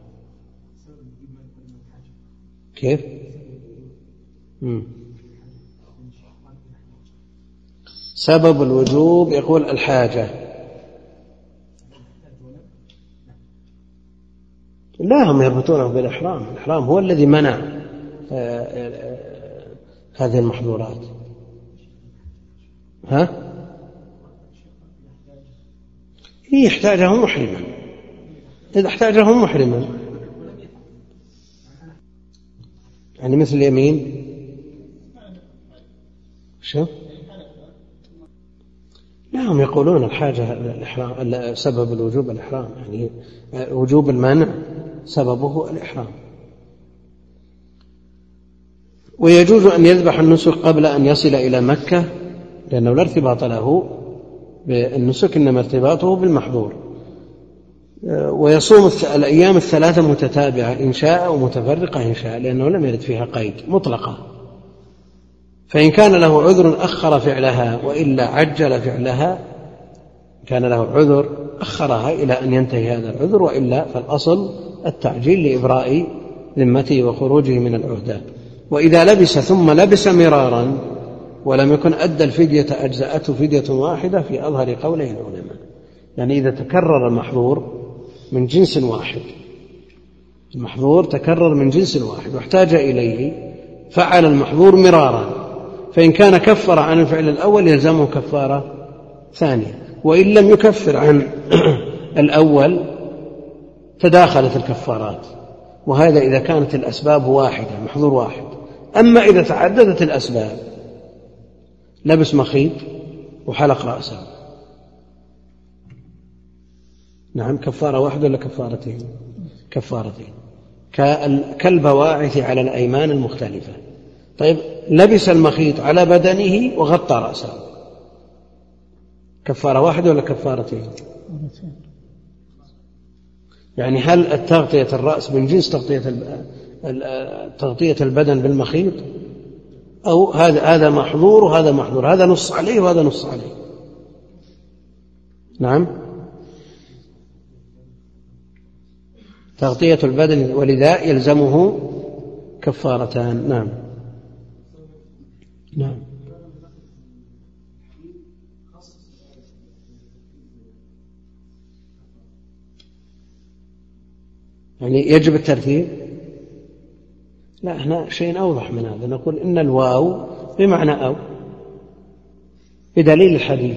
كيف؟ مم. سبب الوجوب يقول الحاجة. لا، هم يربطونه بالإحرام. الإحرام هو الذي منع هذه المحظورات. ها؟ هي يحتاجه محرما، إذا احتاجه محرما، يعني مثل اليمين. شو؟ لا، هم يقولون الحاجة الإحرام، سبب الوجوب الإحرام، يعني وجوب المنع سببه الإحرام. ويجوز أن يذبح النسك قبل أن يصل إلى مكة، لأنه لا ارتباط له بالنسك، إنما ارتباطه بالمحظور. ويصوم الأيام الثلاثة متتابعة إن شاء، ومتفرقة إن شاء، لأنه لم يرد فيها قيد مطلقة. فإن كان له عذر أخر فعلها، وإلا عجل فعلها. كان له عذر أخرها إلى أن ينتهي هذا العذر، وإلا فالأصل التعجيل لإبراء ذمته وخروجه من العهدة. وإذا لبس ثم لبس مرارا ولم يكن أدى الفدية أجزأته فدية واحدة في أظهر قوله العلماء. يعني إذا تكرر المحظور من جنس واحد، المحظور تكرر من جنس واحد واحتاج إليه، فعل المحظور مرارا، فإن كان كفر عن الفعل الأول يلزمه كفارة ثانية، وإن لم يكفر عن الأول تداخلت الكفارات. وهذا إذا كانت الأسباب واحدة، محظور واحد، أما إذا تعددت الأسباب، لبس مخيط وحلق رأسه، نعم، كفارة واحدة ولا كفارتين؟ كفارتين، كالبواعث على الأيمان المختلفة. طيب، لبس المخيط على بدنه وغطى رأسه، كفارة واحدة ولا كفارتين؟ يعني هل التغطية الرأس من جنس تغطية تغطية البدن بالمخيط، أو هذا هذا محظور وهذا محظور، هذا نص عليه وهذا نص عليه؟ نعم، تغطية البدن، ولذا يلزمه كفارتان. نعم نعم يعني يجب الترتيب؟ لا، هنا شيء أوضح من هذا، نقول إن الواو بمعنى أو، بدليل الحديث،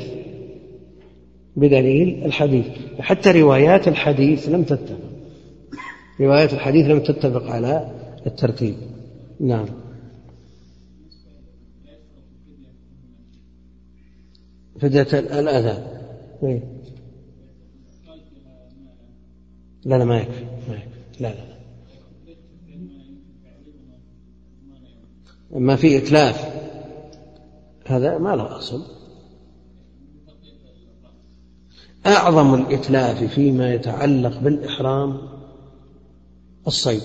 بدليل الحديث. حتى روايات الحديث لم تتفق، روايات الحديث لم تتفق على الترتيب. نعم. فدية الأذى، لا لا ما يكفي، ما يكفي. لا لا ما في إتلاف، هذا ما له أصل. أعظم الإتلاف فيما يتعلق بالإحرام الصيد،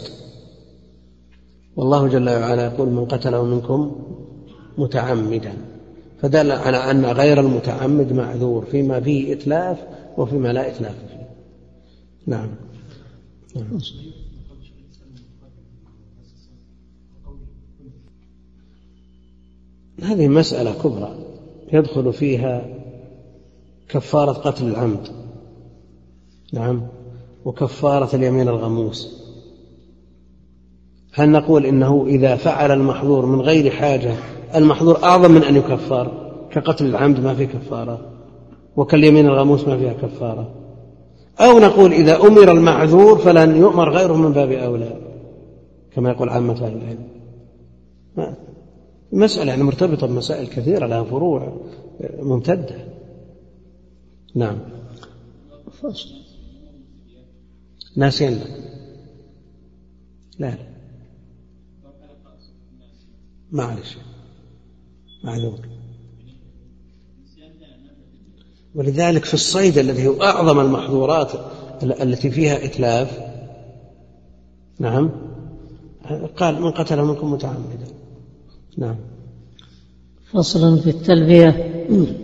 والله جل وعلا يقول: من قتله منكم متعمدا، فدل على أن غير المتعمد معذور فيما فيه إتلاف وفيما لا إتلاف فيه. نعم. نعم. هذه مسألة كبرى يدخل فيها كفارة قتل العمد، نعم، وكفارة اليمين الغموس. هل نقول إنه إذا فعل المحظور من غير حاجة المحظور أعظم من أن يكفر، كقتل العمد ما فيه كفارة، وكاليمين الغموس ما فيها كفارة؟ أو نقول إذا أمر المعذور فلن يؤمر غيره من باب أولى، كما يقول عامة أهل العلم؟ مسألة يعني مرتبطة بمسائل كثيرة لها فروع ممتدة. نعم. ناسين؟ لا لا معلش، معذور. ولذلك في الصيد الذي هو أعظم المحظورات التي فيها إتلاف، نعم، قال: من قتل منكم متعمدا. نعم. فصل في التلبية.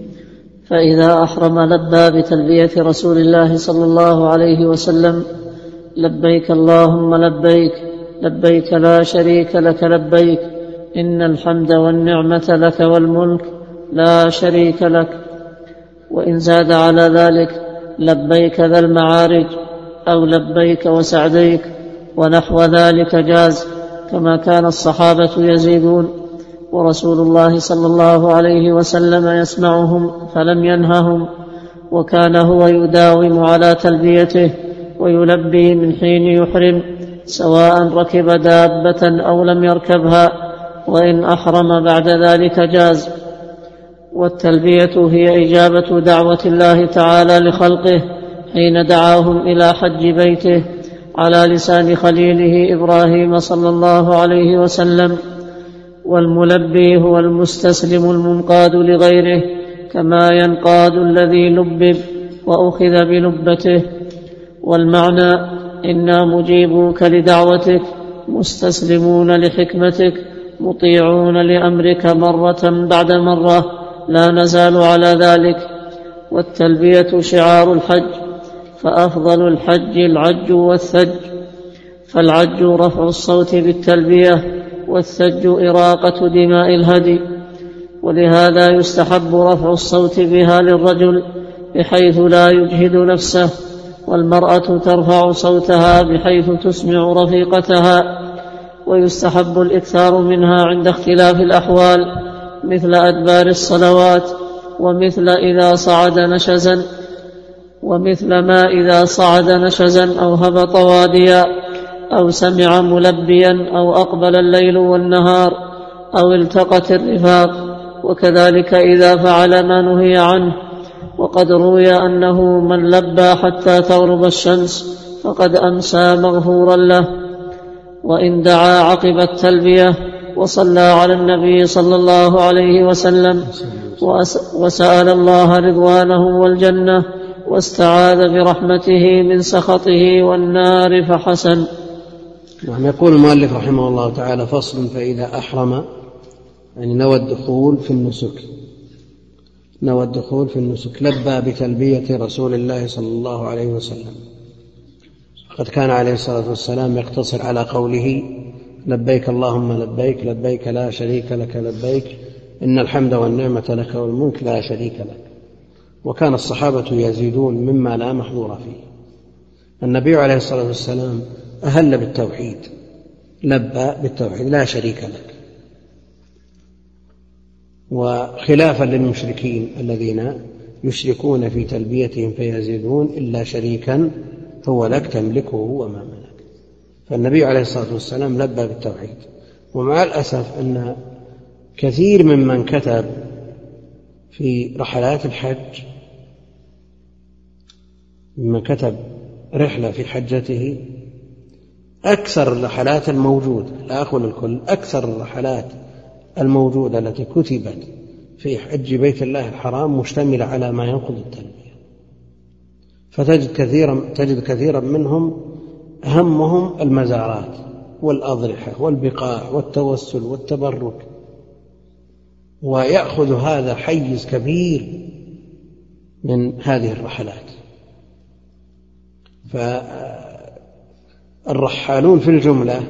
فإذا أحرم لبى بتلبية رسول الله صلى الله عليه وسلم: لبيك اللهم لبيك، لبيك لا شريك لك لبيك، إن الحمد والنعمة لك والملك لا شريك لك. وإن زاد على ذلك: لبيك ذا المعارج، أو لبيك وسعديك، ونحو ذلك جاز، كما كان الصحابة يزيدون، ورسول الله صلى الله عليه وسلم يسمعهم فلم ينههم، وكان هو يداوم على تلبيته ويلبي من حين يحرم، سواء ركب دابة أو لم يركبها، وإن أحرم بعد ذلك جاز. والتلبية هي إجابة دعوة الله تعالى لخلقه حين دعاهم إلى حج بيته على لسان خليله إبراهيم صلى الله عليه وسلم. والملبي هو المستسلم المنقاد لغيره، كما ينقاد الذي لبب وأخذ بلبته. والمعنى: إنا مجيبوك لدعوتك، مستسلمون لحكمتك، مطيعون لأمرك مرة بعد مرة، لا نزال على ذلك. والتلبية شعار الحج، فأفضل الحج العج والثج، فالعج رفع الصوت بالتلبية، والثج إراقة دماء الهدي. ولهذا يستحب رفع الصوت بها للرجل بحيث لا يجهد نفسه، والمرأة ترفع صوتها بحيث تسمع رفيقتها. ويستحب الإكثار منها عند اختلاف الأحوال، مثل أدبار الصلوات، ومثل إذا صعد نشزا ومثل ما إذا صعد نشزا أو هبط واديا، أو سمع ملبيا، أو أقبل الليل والنهار، أو التقت الرفاق، وكذلك إذا فعل ما نهي عنه. وقد روي أنه من لبى حتى تغرب الشمس فقد أمسى مغفورا له. وإن دعا عقب التلبية وصلى على النبي صلى الله عليه وسلم وسأل الله رضوانه والجنة واستعاذ برحمته من سخطه والنار فحسن. نعم. يقول المؤلف رحمه الله تعالى: فصل: فإذا أحرم، يعني نوى الدخول في النسك، نوى الدخول في النسك لبى بتلبية رسول الله صلى الله عليه وسلم. قد كان عليه الصلاة والسلام يقتصر على قوله: لبيك اللهم لبيك، لبيك لا شريك لك لبيك، إن الحمد والنعمة لك والملك لا شريك لك. وكان الصحابة يزيدون مما لا محظور فيه. النبي عليه الصلاة والسلام أهل بالتوحيد، لبى بالتوحيد لا شريك لك، وخلافا للمشركين الذين يشركون في تلبيتهم فيزيدون: إلا شريكا هو لك تملكه وما ملك. فالنبي عليه الصلاة والسلام لبى بالتوحيد. ومع الأسف أن كثير ممن كتب في رحلات الحج، ممن كتب رحلة في حجته، أكثر الرحلات الموجودة، لا أقول الكل، أكثر الرحلات الموجودة التي كتبت في حج بيت الله الحرام مشتملة على ما ينقض التلبية. فتجد كثيرا, تجد كثيرا منهم همهم المزارات والأضرحة والبقاع والتوسل والتبرك، ويأخذ هذا حيز كبير من هذه الرحلات. فالرحالون في الجملة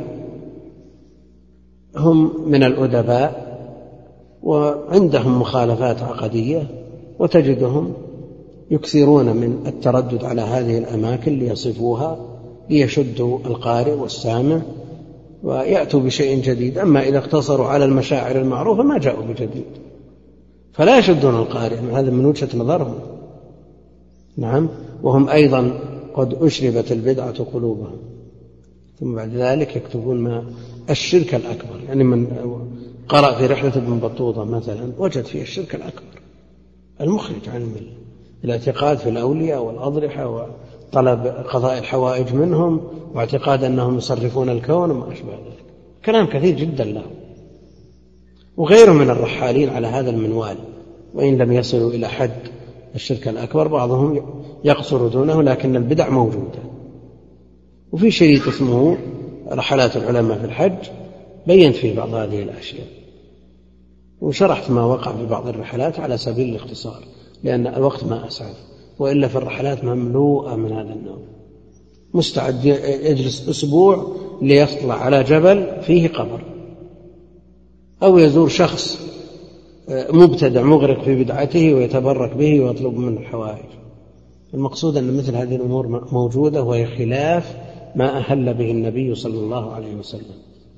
هم من الأدباء وعندهم مخالفات عقدية، وتجدهم يكثرون من التردد على هذه الأماكن ليصفوها ليشدوا القارئ والسامع ويأتوا بشيء جديد. أما إذا اقتصروا على المشاعر المعروفة ما جاءوا بجديد، فلا يشدون القارئ. هذا من وجهة نظرهم. نعم. وهم أيضا قد أشربت البدعة قلوبهم، ثم بعد ذلك يكتبون ما الشرك الأكبر. يعني من قرأ في رحلة ابن بطوطة مثلا وجد فيه الشرك الأكبر المخرج عن الملة، الاعتقاد في الأولياء والأضرحة وطلب قضاء الحوائج منهم واعتقاد أنهم يصرفون الكون وما أشبه ذلك. كلام كثير جدا له. وغيره من الرحالين على هذا المنوال، وإن لم يصلوا إلى حد الشرك الأكبر بعضهم يقصر دونه، لكن البدع موجودة. وفي شريط اسمه رحلات العلماء في الحج بينت فيه بعض هذه الأشياء، وشرحت ما وقع في بعض الرحلات على سبيل الاختصار لأن الوقت ما أسعف، وإلا في الرحلات مملوءة من هذا النوع. مستعد يجلس أسبوع ليطلع على جبل فيه قبر، أو يزور شخص مبتدع مغرق في بدعته ويتبرك به ويطلب منه الحوائج. المقصود أن مثل هذه الأمور موجودة وهي خلاف ما أهل به النبي صلى الله عليه وسلم.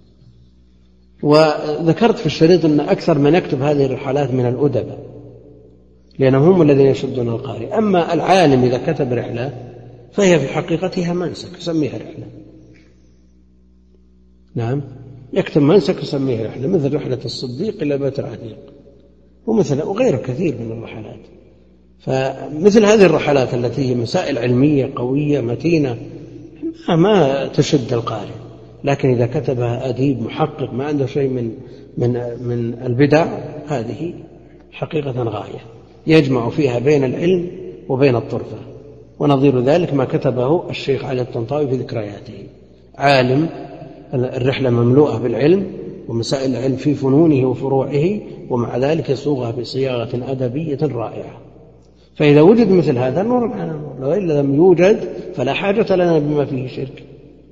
وذكرت في الشريط أن أكثر من يكتب هذه الرحلات من الأدباء، لأنهم هم الذين يشدون القارئ. أما العالم إذا كتب رحلة فهي في حقيقتها منسك يسميها رحلة. نعم، يكتب منسك يسميها رحلة، مثل رحلة الصديق إلى بيت العتيق ومثل وغيره كثير من الرحلات. فمثل هذه الرحلات التي هي مسائل علمية قوية متينة ما تشد القارئ، لكن إذا كتبها أديب محقق ما عنده شيء من من من البدع، هذه حقيقة غاية يجمع فيها بين العلم وبين الطرفة. ونظير ذلك ما كتبه الشيخ علي الطنطاوي في ذكرياته، عالم الرحلة مملوءة بالعلم ومسائل العلم في فنونه وفروعه، ومع ذلك يصوغها بصياغة أدبية رائعة. فإذا وجد مثل هذا نور على نور، وإلا لم يوجد فلا حاجة لنا بما فيه شرك،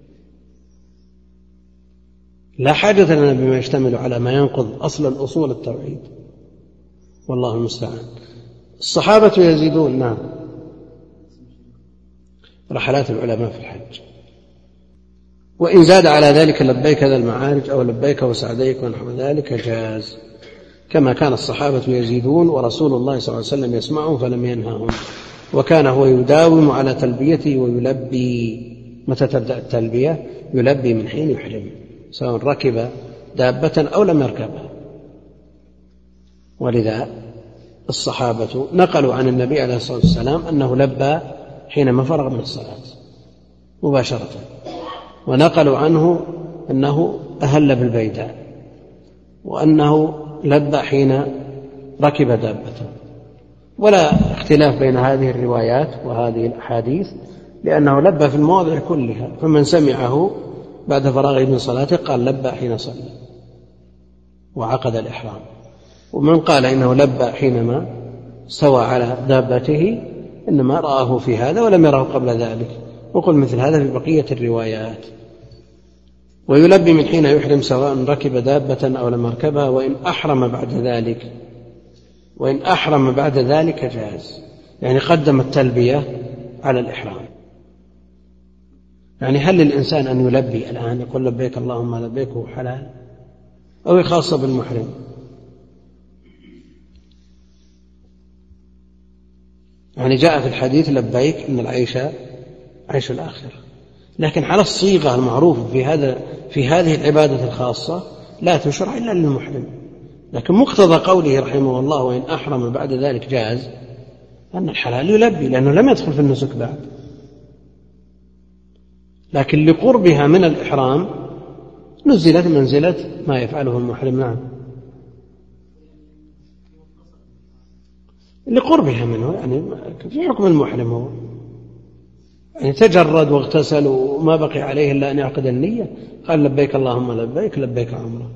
لا حاجة لنا بما يشتمل على ما ينقض أصل الأصول التوحيد، والله المستعان. الصحابة يزيدون. نعم. رحلات العلماء في الحج. وإن زاد على ذلك لبيك ذا المعارج أو لبيك وسعديك ونحو ذلك جاز، كما كان الصحابة يزيدون ورسول الله صلى الله عليه وسلم يسمعهم فلم ينههم. وكان هو يداوم على تلبيته ويلبي. متى تبدأ التلبية؟ يلبي من حين يحرم، سواء ركب دابة أو لم يركبها، ولذا الصحابة نقلوا عن النبي عليه الصلاة والسلام أنه لبى حينما فرغ من الصلاة مباشرة، ونقلوا عنه أنه أهل بالبيداء، وأنه لبى حين ركب دابته. ولا اختلاف بين هذه الروايات وهذه الأحاديث، لأنه لبى في المواضع كلها، فمن سمعه بعد فراغه من صلاته قال لبى حين صلى وعقد الإحرام، ومن قال إنه لبى حينما استوى على دابته إنما رآه في هذا ولم يره قبل ذلك. وقل مثل هذا في بقية الروايات. ويلبي من حين يحرم سواء ركب دابة أو لم يركبها، وإن أحرم بعد ذلك وإن أحرم بعد ذلك جاز، يعني قدم التلبية على الإحرام. يعني هل للإنسان أن يلبي الآن يقول لبيك اللهم لبيك هو حلال، أو خاصة بالمحرم؟ يعني جاء في الحديث لبيك إن العيش عيش الآخرة، لكن على الصيغة المعروفة في هذا في هذه العبادة الخاصة لا تشرع إلا للمحرم. لكن مقتضى قوله رحمه الله وإن أحرم بعد ذلك جاز، أن الحلال يلبي لأنه لم يدخل في النسك بعد، لكن لقربها من الإحرام نزلت منزلة ما يفعله المحرم. نعم، لقربها منه، يعني في حكم المحرم هو، يعني تجرد واغتسل وما بقي عليه إلا أن يعقد النية، قال لبيك اللهم لبيك لبيك عمره.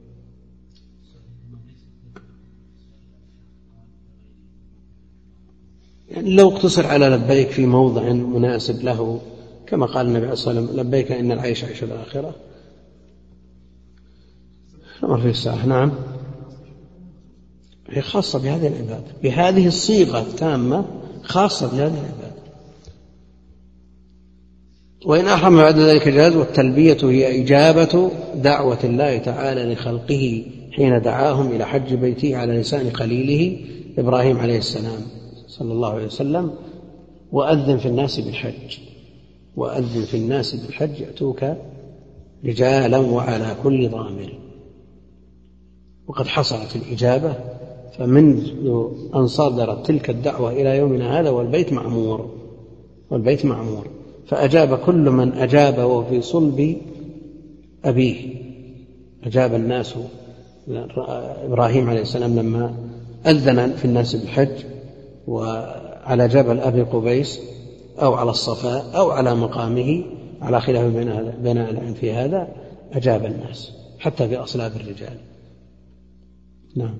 يعني لو اقتصر على لبيك في موضع مناسب له كما قال النبي عليه الصلاة والسلام لبيك إن العيش عيش الآخرة، أمر في الساعة. نعم، هي خاصة بهذه العبادة، بهذه الصيغة التامة خاصة بهذه العبادة. وإن أحرم بعد ذلك جاز. والتلبية هي إجابة دعوة الله تعالى لخلقه حين دعاهم إلى حج بيته على لسان خليله إبراهيم عليه السلام صلى الله عليه وسلم: وأذن في الناس بالحج وأذن في الناس بالحج يأتوك رجالا وعلى كل ضامر. وقد حصلت الإجابة، فمنذ أن صدرت تلك الدعوة إلى يومنا هذا والبيت معمور والبيت معمور فأجاب كل من أجاب وفي صلب أبيه. أجاب الناس إبراهيم عليه السلام لما أذن في الناس بالحج وعلى جبل أبي قبيس أو على الصفاء أو على مقامه، على خلاف بين العلم في هذا، أجاب الناس حتى في أصلاب الرجال. نعم،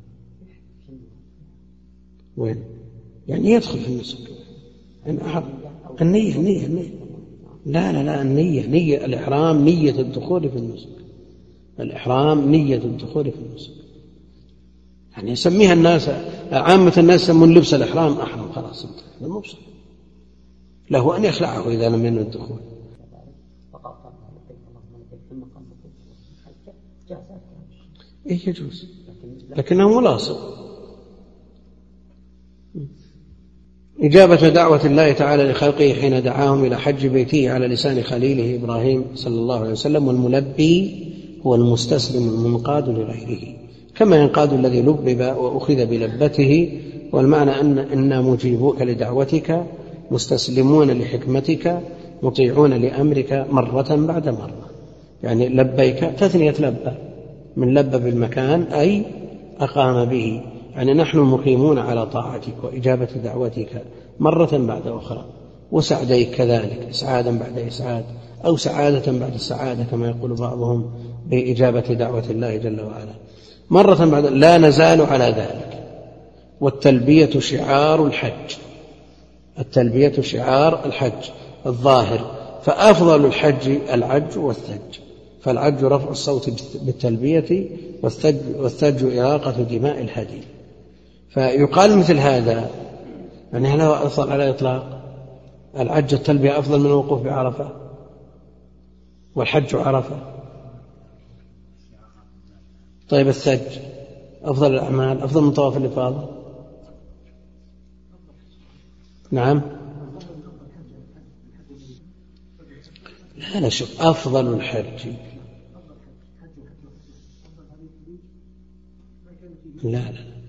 وين يعني يدخل في النسك؟ النية النية النية لا لا لا النية نية الإحرام، نية الدخول في النسك. الإحرام نية الدخول في النسك، يعني يسميها الناس عامة الناس يسمون لبس الإحرام أحرم، خلاص هذا مو بصحيح، له أن يخلعه إذا لم ينوي الدخول. إيه يجوز، لكنه ملاصق. إجابة دعوة الله تعالى لخلقه حين دعاهم إلى حج بيته على لسان خليله إبراهيم صلى الله عليه وسلم. والملبي هو المستسلم المنقاد لغيره، كما ينقاد الذي لبب وأخذ بلبته. والمعنى أن إنا مجيبوك لدعوتك مستسلمون لحكمتك مطيعون لأمرك مرة بعد مرة. يعني لبيك تثنية لبى، من لبى بالمكان أي أقام به، يعني نحن مقيمون على طاعتك وإجابة دعوتك مرة بعد أخرى. وسعديك كذلك، إسعادا بعد إسعاد أو سعادة بعد السعادة كما يقول بعضهم بإجابة دعوة الله جل وعلا مرة بعد. لا نزال على ذلك. والتلبية شعار الحج، التلبية شعار الحج الظاهر، فأفضل الحج العج والثج. فالعج رفع الصوت بالتلبية، والثج, والثج إراقة دماء الهدي. فيقال مثل هذا، يعني هل هو أفضل على إطلاق؟ العج التلبية أفضل من الوقوف بعرفة، والحج عرفة. طيب الثج أفضل الأعمال، أفضل من طواف الإفاضة. نعم، لا لا شوف، أفضل الحج لا لا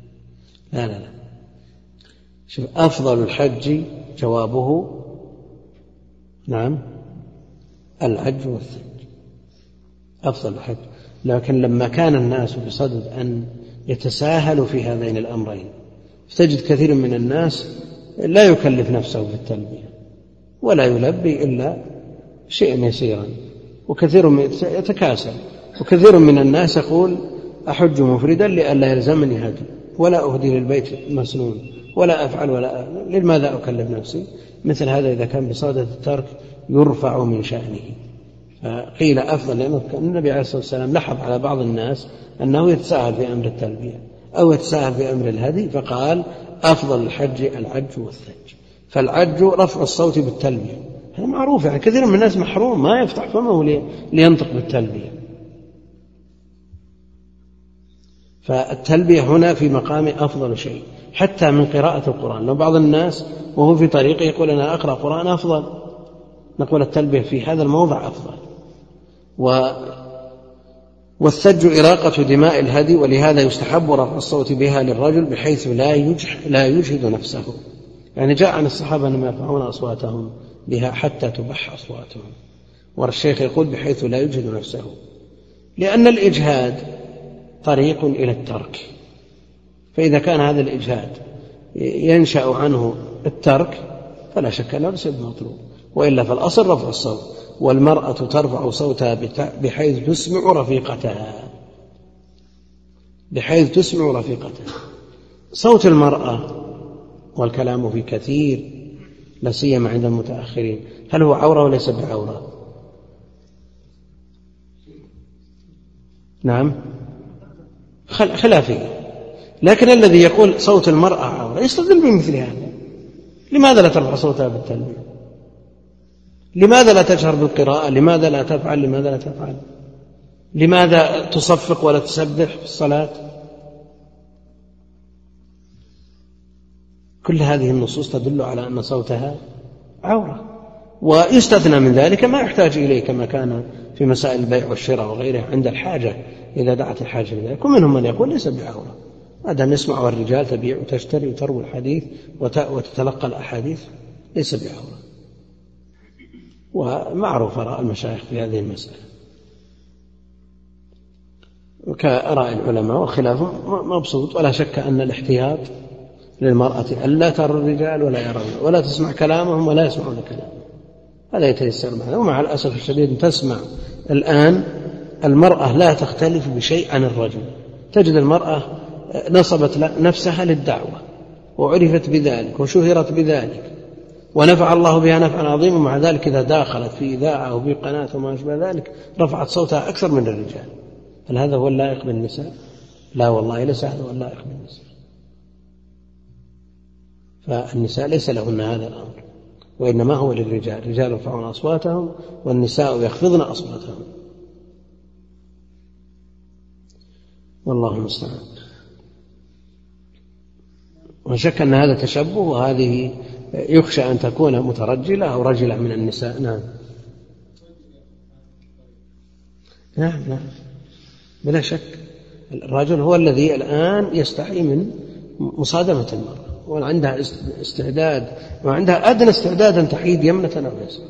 لا لا لا شوف، أفضل الحج جوابه نعم العج والثلج، أفضل الحج. لكن لما كان الناس بصدد أن يتساهلوا في هذين الأمرين، فتجد كثير من الناس لا يكلف نفسه في التلبية ولا يلبي إلا شيئا يسيرا، وكثير من يتكاسل، وكثير من الناس يقول أحج مفردا لئلا يلزمني هدي، ولا أهدي للبيت مسنون، ولا أفعل ولا لماذا أكلف نفسي. مثل هذا إذا كان بصدد الترك يرفع من شأنه. فقيل أفضل، لأن النبي عليه الصلاة والسلام لحظ على بعض الناس أنه يتساهل في أمر التلبية أو يتساهل في أمر الهدي، فقال أفضل الحج العج والثلج. فالعج رفع الصوت بالتلبية، هذا معروف، يعني كثير من الناس محروم ما يفتح فمه لينطق بالتلبية. فالتلبية هنا في مقام أفضل شيء، حتى من قراءة القرآن. لو بعض الناس وهو في طريقه يقول أنا أقرأ قرآن أفضل، نقول التلبية في هذا الموضع أفضل. و والثلج إراقة دماء الهدي، ولهذا يستحب رفع الصوت بها للرجل بحيث لا لا يجهد نفسه. يعني جاء عن الصحابة أنهم يرفعون أصواتهم بها حتى تبح أصواتهم، والشيخ يقول بحيث لا يجهد نفسه، لأن الإجهاد طريق إلى الترك. فإذا كان هذا الإجهاد ينشأ عنه الترك فلا شك أنه ليس بمطلوب، وإلا فالأصل رفع الصوت. والمرأة ترفع صوتها بحيث تسمع رفيقتها، بحيث تسمع رفيقتها. صوت المرأة والكلام في كثير لا سيما عند المتأخرين، هل هو عورة وليس بعورة؟ نعم خلافية، لكن الذي يقول صوت المرأة عورة يستدل بمثل هذا. لماذا لا ترفع صوتها بالتلبية؟ لماذا لا تجهر بالقراءة؟ لماذا لا تفعل؟ لماذا لا تفعل؟ لماذا تصفق ولا تسبح في الصلاة؟ كل هذه النصوص تدل على أن صوتها عورة، ويستثنى من ذلك ما يحتاج إليه، كما كان في مسائل البيع والشراء وغيرها عند الحاجة إذا دعت الحاجة لذلك. ومنهم من يقول ليس بعورة، ما دام يسمع الرجال تبيع وتشتري وتروي الحديث وتتلقى الأحاديث ليس بعورة. ومعروف آراء المشايخ في هذه المسألة كآراء العلماء، وخلافهم مبسوط. ولا شك أن الاحتياط للمرأة ألا ترى الرجال ولا يرون ولا تسمع كلامهم ولا يسمعون كلامهم، هذا يتيسر معنا. ومع الأسف الشديد تسمع الآن المرأة لا تختلف بشيء عن الرجل. تجد المرأة نصبت نفسها للدعوة وعرفت بذلك وشهرت بذلك ونفع الله بها نفعا عظيما، ومع ذلك إذا داخلت في إذاعة أو في قناة وما أشبه ذلك رفعت صوتها أكثر من الرجال. هل هذا هو اللائق بالنساء؟ لا والله ليس هذا هو اللائق بالنساء. فالنساء ليس لهن هذا الأمر، وإنما هو للرجال. الرجال يرفعون أصواتهم والنساء يخفضن أصواتهم، والله المستعان. وشك أن هذا تشبه، وهذه يخشى أن تكون مترجلة أو رجلة من النساء. نعم نعم نعم بلا شك. الرجل هو الذي الآن يستحي من مصادمة المرأة، وعندها استعداد وعندها أدنى استعداد أن تحيد يمنة أو يسرى،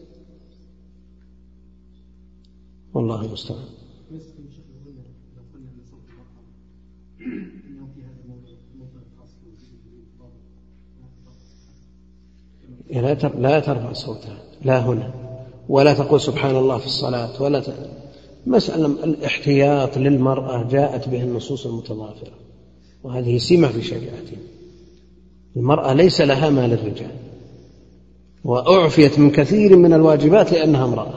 والله المستعان. لا ترفع صوتها لا هنا، ولا تقول سبحان الله في الصلاة، ولا ت... مسألة الاحتياط للمرأة جاءت به النصوص المتضافرة، وهذه سمة في شريعتنا. المرأة ليس لها ما للرجال، وأعفيت من كثير من الواجبات لأنها امرأة.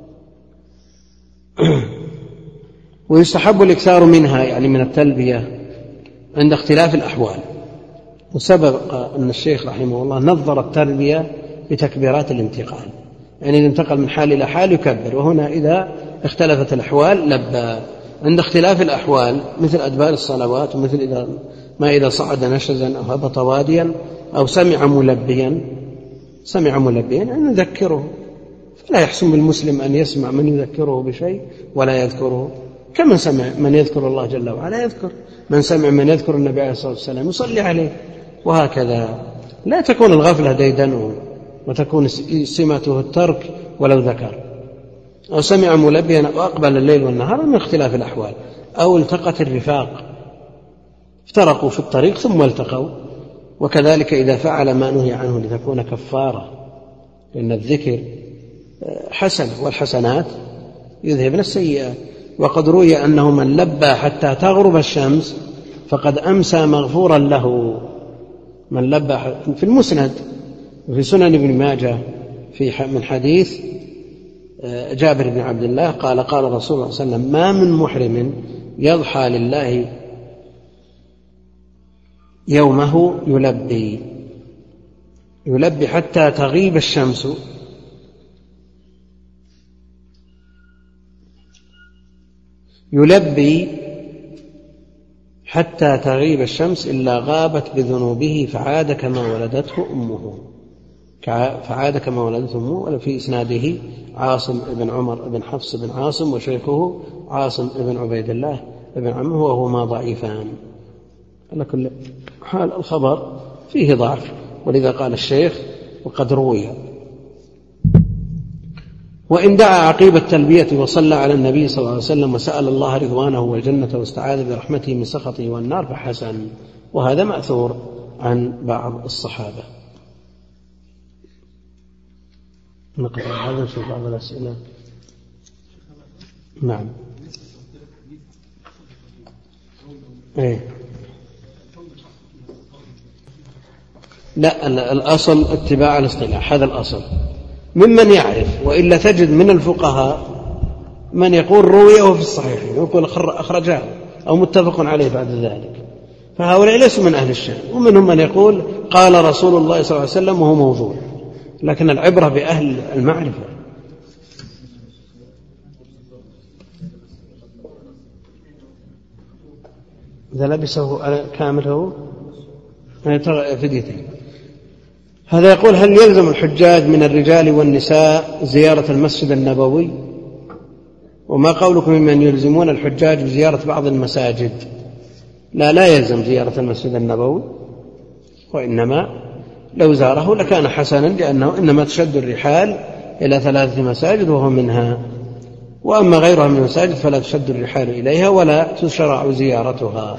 ويستحب الإكثار منها، يعني من التلبية، عند اختلاف الأحوال. وسبق أن الشيخ رحمه الله نظر التلبية بتكبيرات الانتقال، يعني إذا انتقل من حال إلى حال يكبر، وهنا إذا اختلفت الأحوال لبى. عند اختلاف الأحوال مثل أدبار الصلوات، ومثل إذا ما إذا صعد نشزا أو هبط واديا أو سمع ملبيا سمع ملبيا يعني نذكره، فلا يحسن بالمسلم أن يسمع من يذكره بشيء ولا يذكره، كمن سمع من يذكر الله جل وعلا يذكر من سمع من يذكر النبي عليه الصلاة والسلام يصلي عليه. وهكذا لا تكون الغفلة ديدن وتكون سمته الترك ولو ذكر، أو سمع ملبيا وأقبل الليل والنهار من اختلاف الأحوال، أو التقت الرفاق افترقوا في الطريق ثم التقوا. وكذلك إذا فعل ما نهي عنه لتكون كفارة، لأن الذكر حسن والحسنات يذهبن السيئات. وقد روي أنه من لبى حتى تغرب الشمس فقد أمسى مغفورا له. من لبى في المسند وفي سنن ابن ماجه في من حديث جابر بن عبد الله قال قال رسول الله صلى الله عليه وسلم: ما من محرم يضحى لله يومه يلبي يلبي حتى تغيب الشمس يلبي حتى تغيب الشمس إلا غابت بذنوبه فعاد كما ولدته أمه فعاد كما ولدته أمه. وفي إسناده عاصم بن عمر بن حفص بن عاصم وشيخه عاصم بن عبيد الله بن عمه وهما ضعيفان. على كل حال الخبر فيه ضعف، ولذا قال الشيخ: وقد روي. وإن دعا عقيب التلبية وصلى على النبي صلى الله عليه وسلم وسأل الله رضوانه والجنة واستعاذ برحمته من سخطه والنار فحسن. وهذا مأثور عن بعض الصحابة. نقرأ هذا نشوف بعض الأسئلة. نعم. إيه. لا، الأصل اتباع الاصطلاح، هذا الأصل ممن يعرف. وإلا تجد من الفقهاء من يقول رويه في الصحيحين ويقول أخرجاه أو متفق عليه بعد ذلك، فهؤلاء ليسوا من أهل الشأن. ومنهم من يقول قال رسول الله صلى الله عليه وسلم وهو موضوع. لكن العبرة بأهل المعرفة. إذا لبسه كامله فديتين. هذا يقول: هل يلزم الحجاج من الرجال والنساء زيارة المسجد النبوي؟ وما قولكم ممن يلزمون الحجاج بزيارة بعض المساجد؟ لا، لا يلزم زيارة المسجد النبوي، وإنما لو زاره لكان حسنا، لأنه إنما تشد الرحال إلى ثلاثة مساجد وهو منها، وأما غيرها من المساجد فلا تشد الرحال إليها ولا تشرع زيارتها.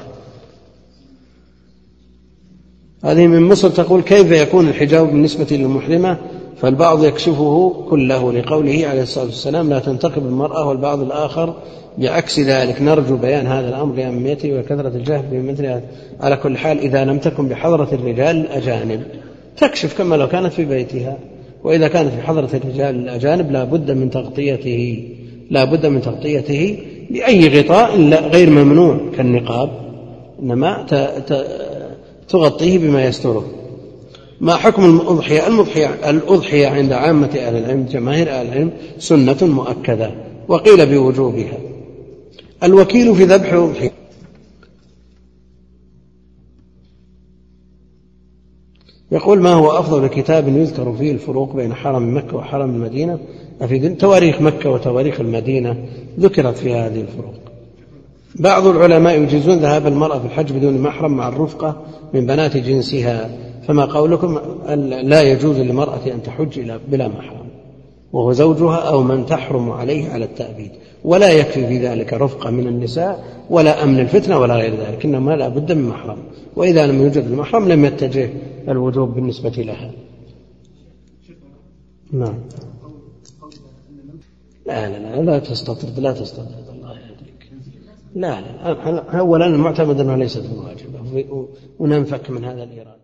هذه من مصر تقول: كيف يكون الحجاب بالنسبة للمحرمة؟ فالبعض يكشفه كله لقوله عليه الصلاة والسلام: لا تنتقب المرأة، والبعض الآخر بعكس ذلك. نرجو بيان هذا الأمر لأهميته وكثرة الجهل بمثل. على كل حال إذا لم تكن بحضرة الرجال الأجانب تكشف كما لو كانت في بيتها، وإذا كانت في حضرة الرجال الأجانب لا بد من تغطيته لا بد من تغطيته بأي غطاء غير ممنوع كالنقاب، إنما تغطيه بما يستره. ما حكم الأضحية؟ الأضحية عند عامة أهل العلم جماهير أهل العلم سنة مؤكدة، وقيل بوجوبها. الوكيل في ذبح الأضحية. يقول: ما هو أفضل كتاب يذكر فيه الفروق بين حرم مكة وحرم المدينة؟ أفي تواريخ مكة وتواريخ المدينة ذكرت في هذه الفروق. بعض العلماء يجيزون ذهاب المرأة في الحج بدون محرم مع الرفقة من بنات جنسها، فما قولكم؟ لا يجوز للمرأة أن تحج بلا محرم وهو زوجها أو من تحرم عليه على التأبيد، ولا يكفي في ذلك رفقة من النساء ولا أمن الفتنة ولا غير ذلك، إنما لا بد من محرم، وإذا لم يوجد المحرم لم يتجه الوجوب بالنسبة لها. نعم. لا لا لا لا تستطرد لا تستطرد الله يهديك. لا لا أولا المعتمد أنه ليست بواجبة وننفك من هذا الإيراد.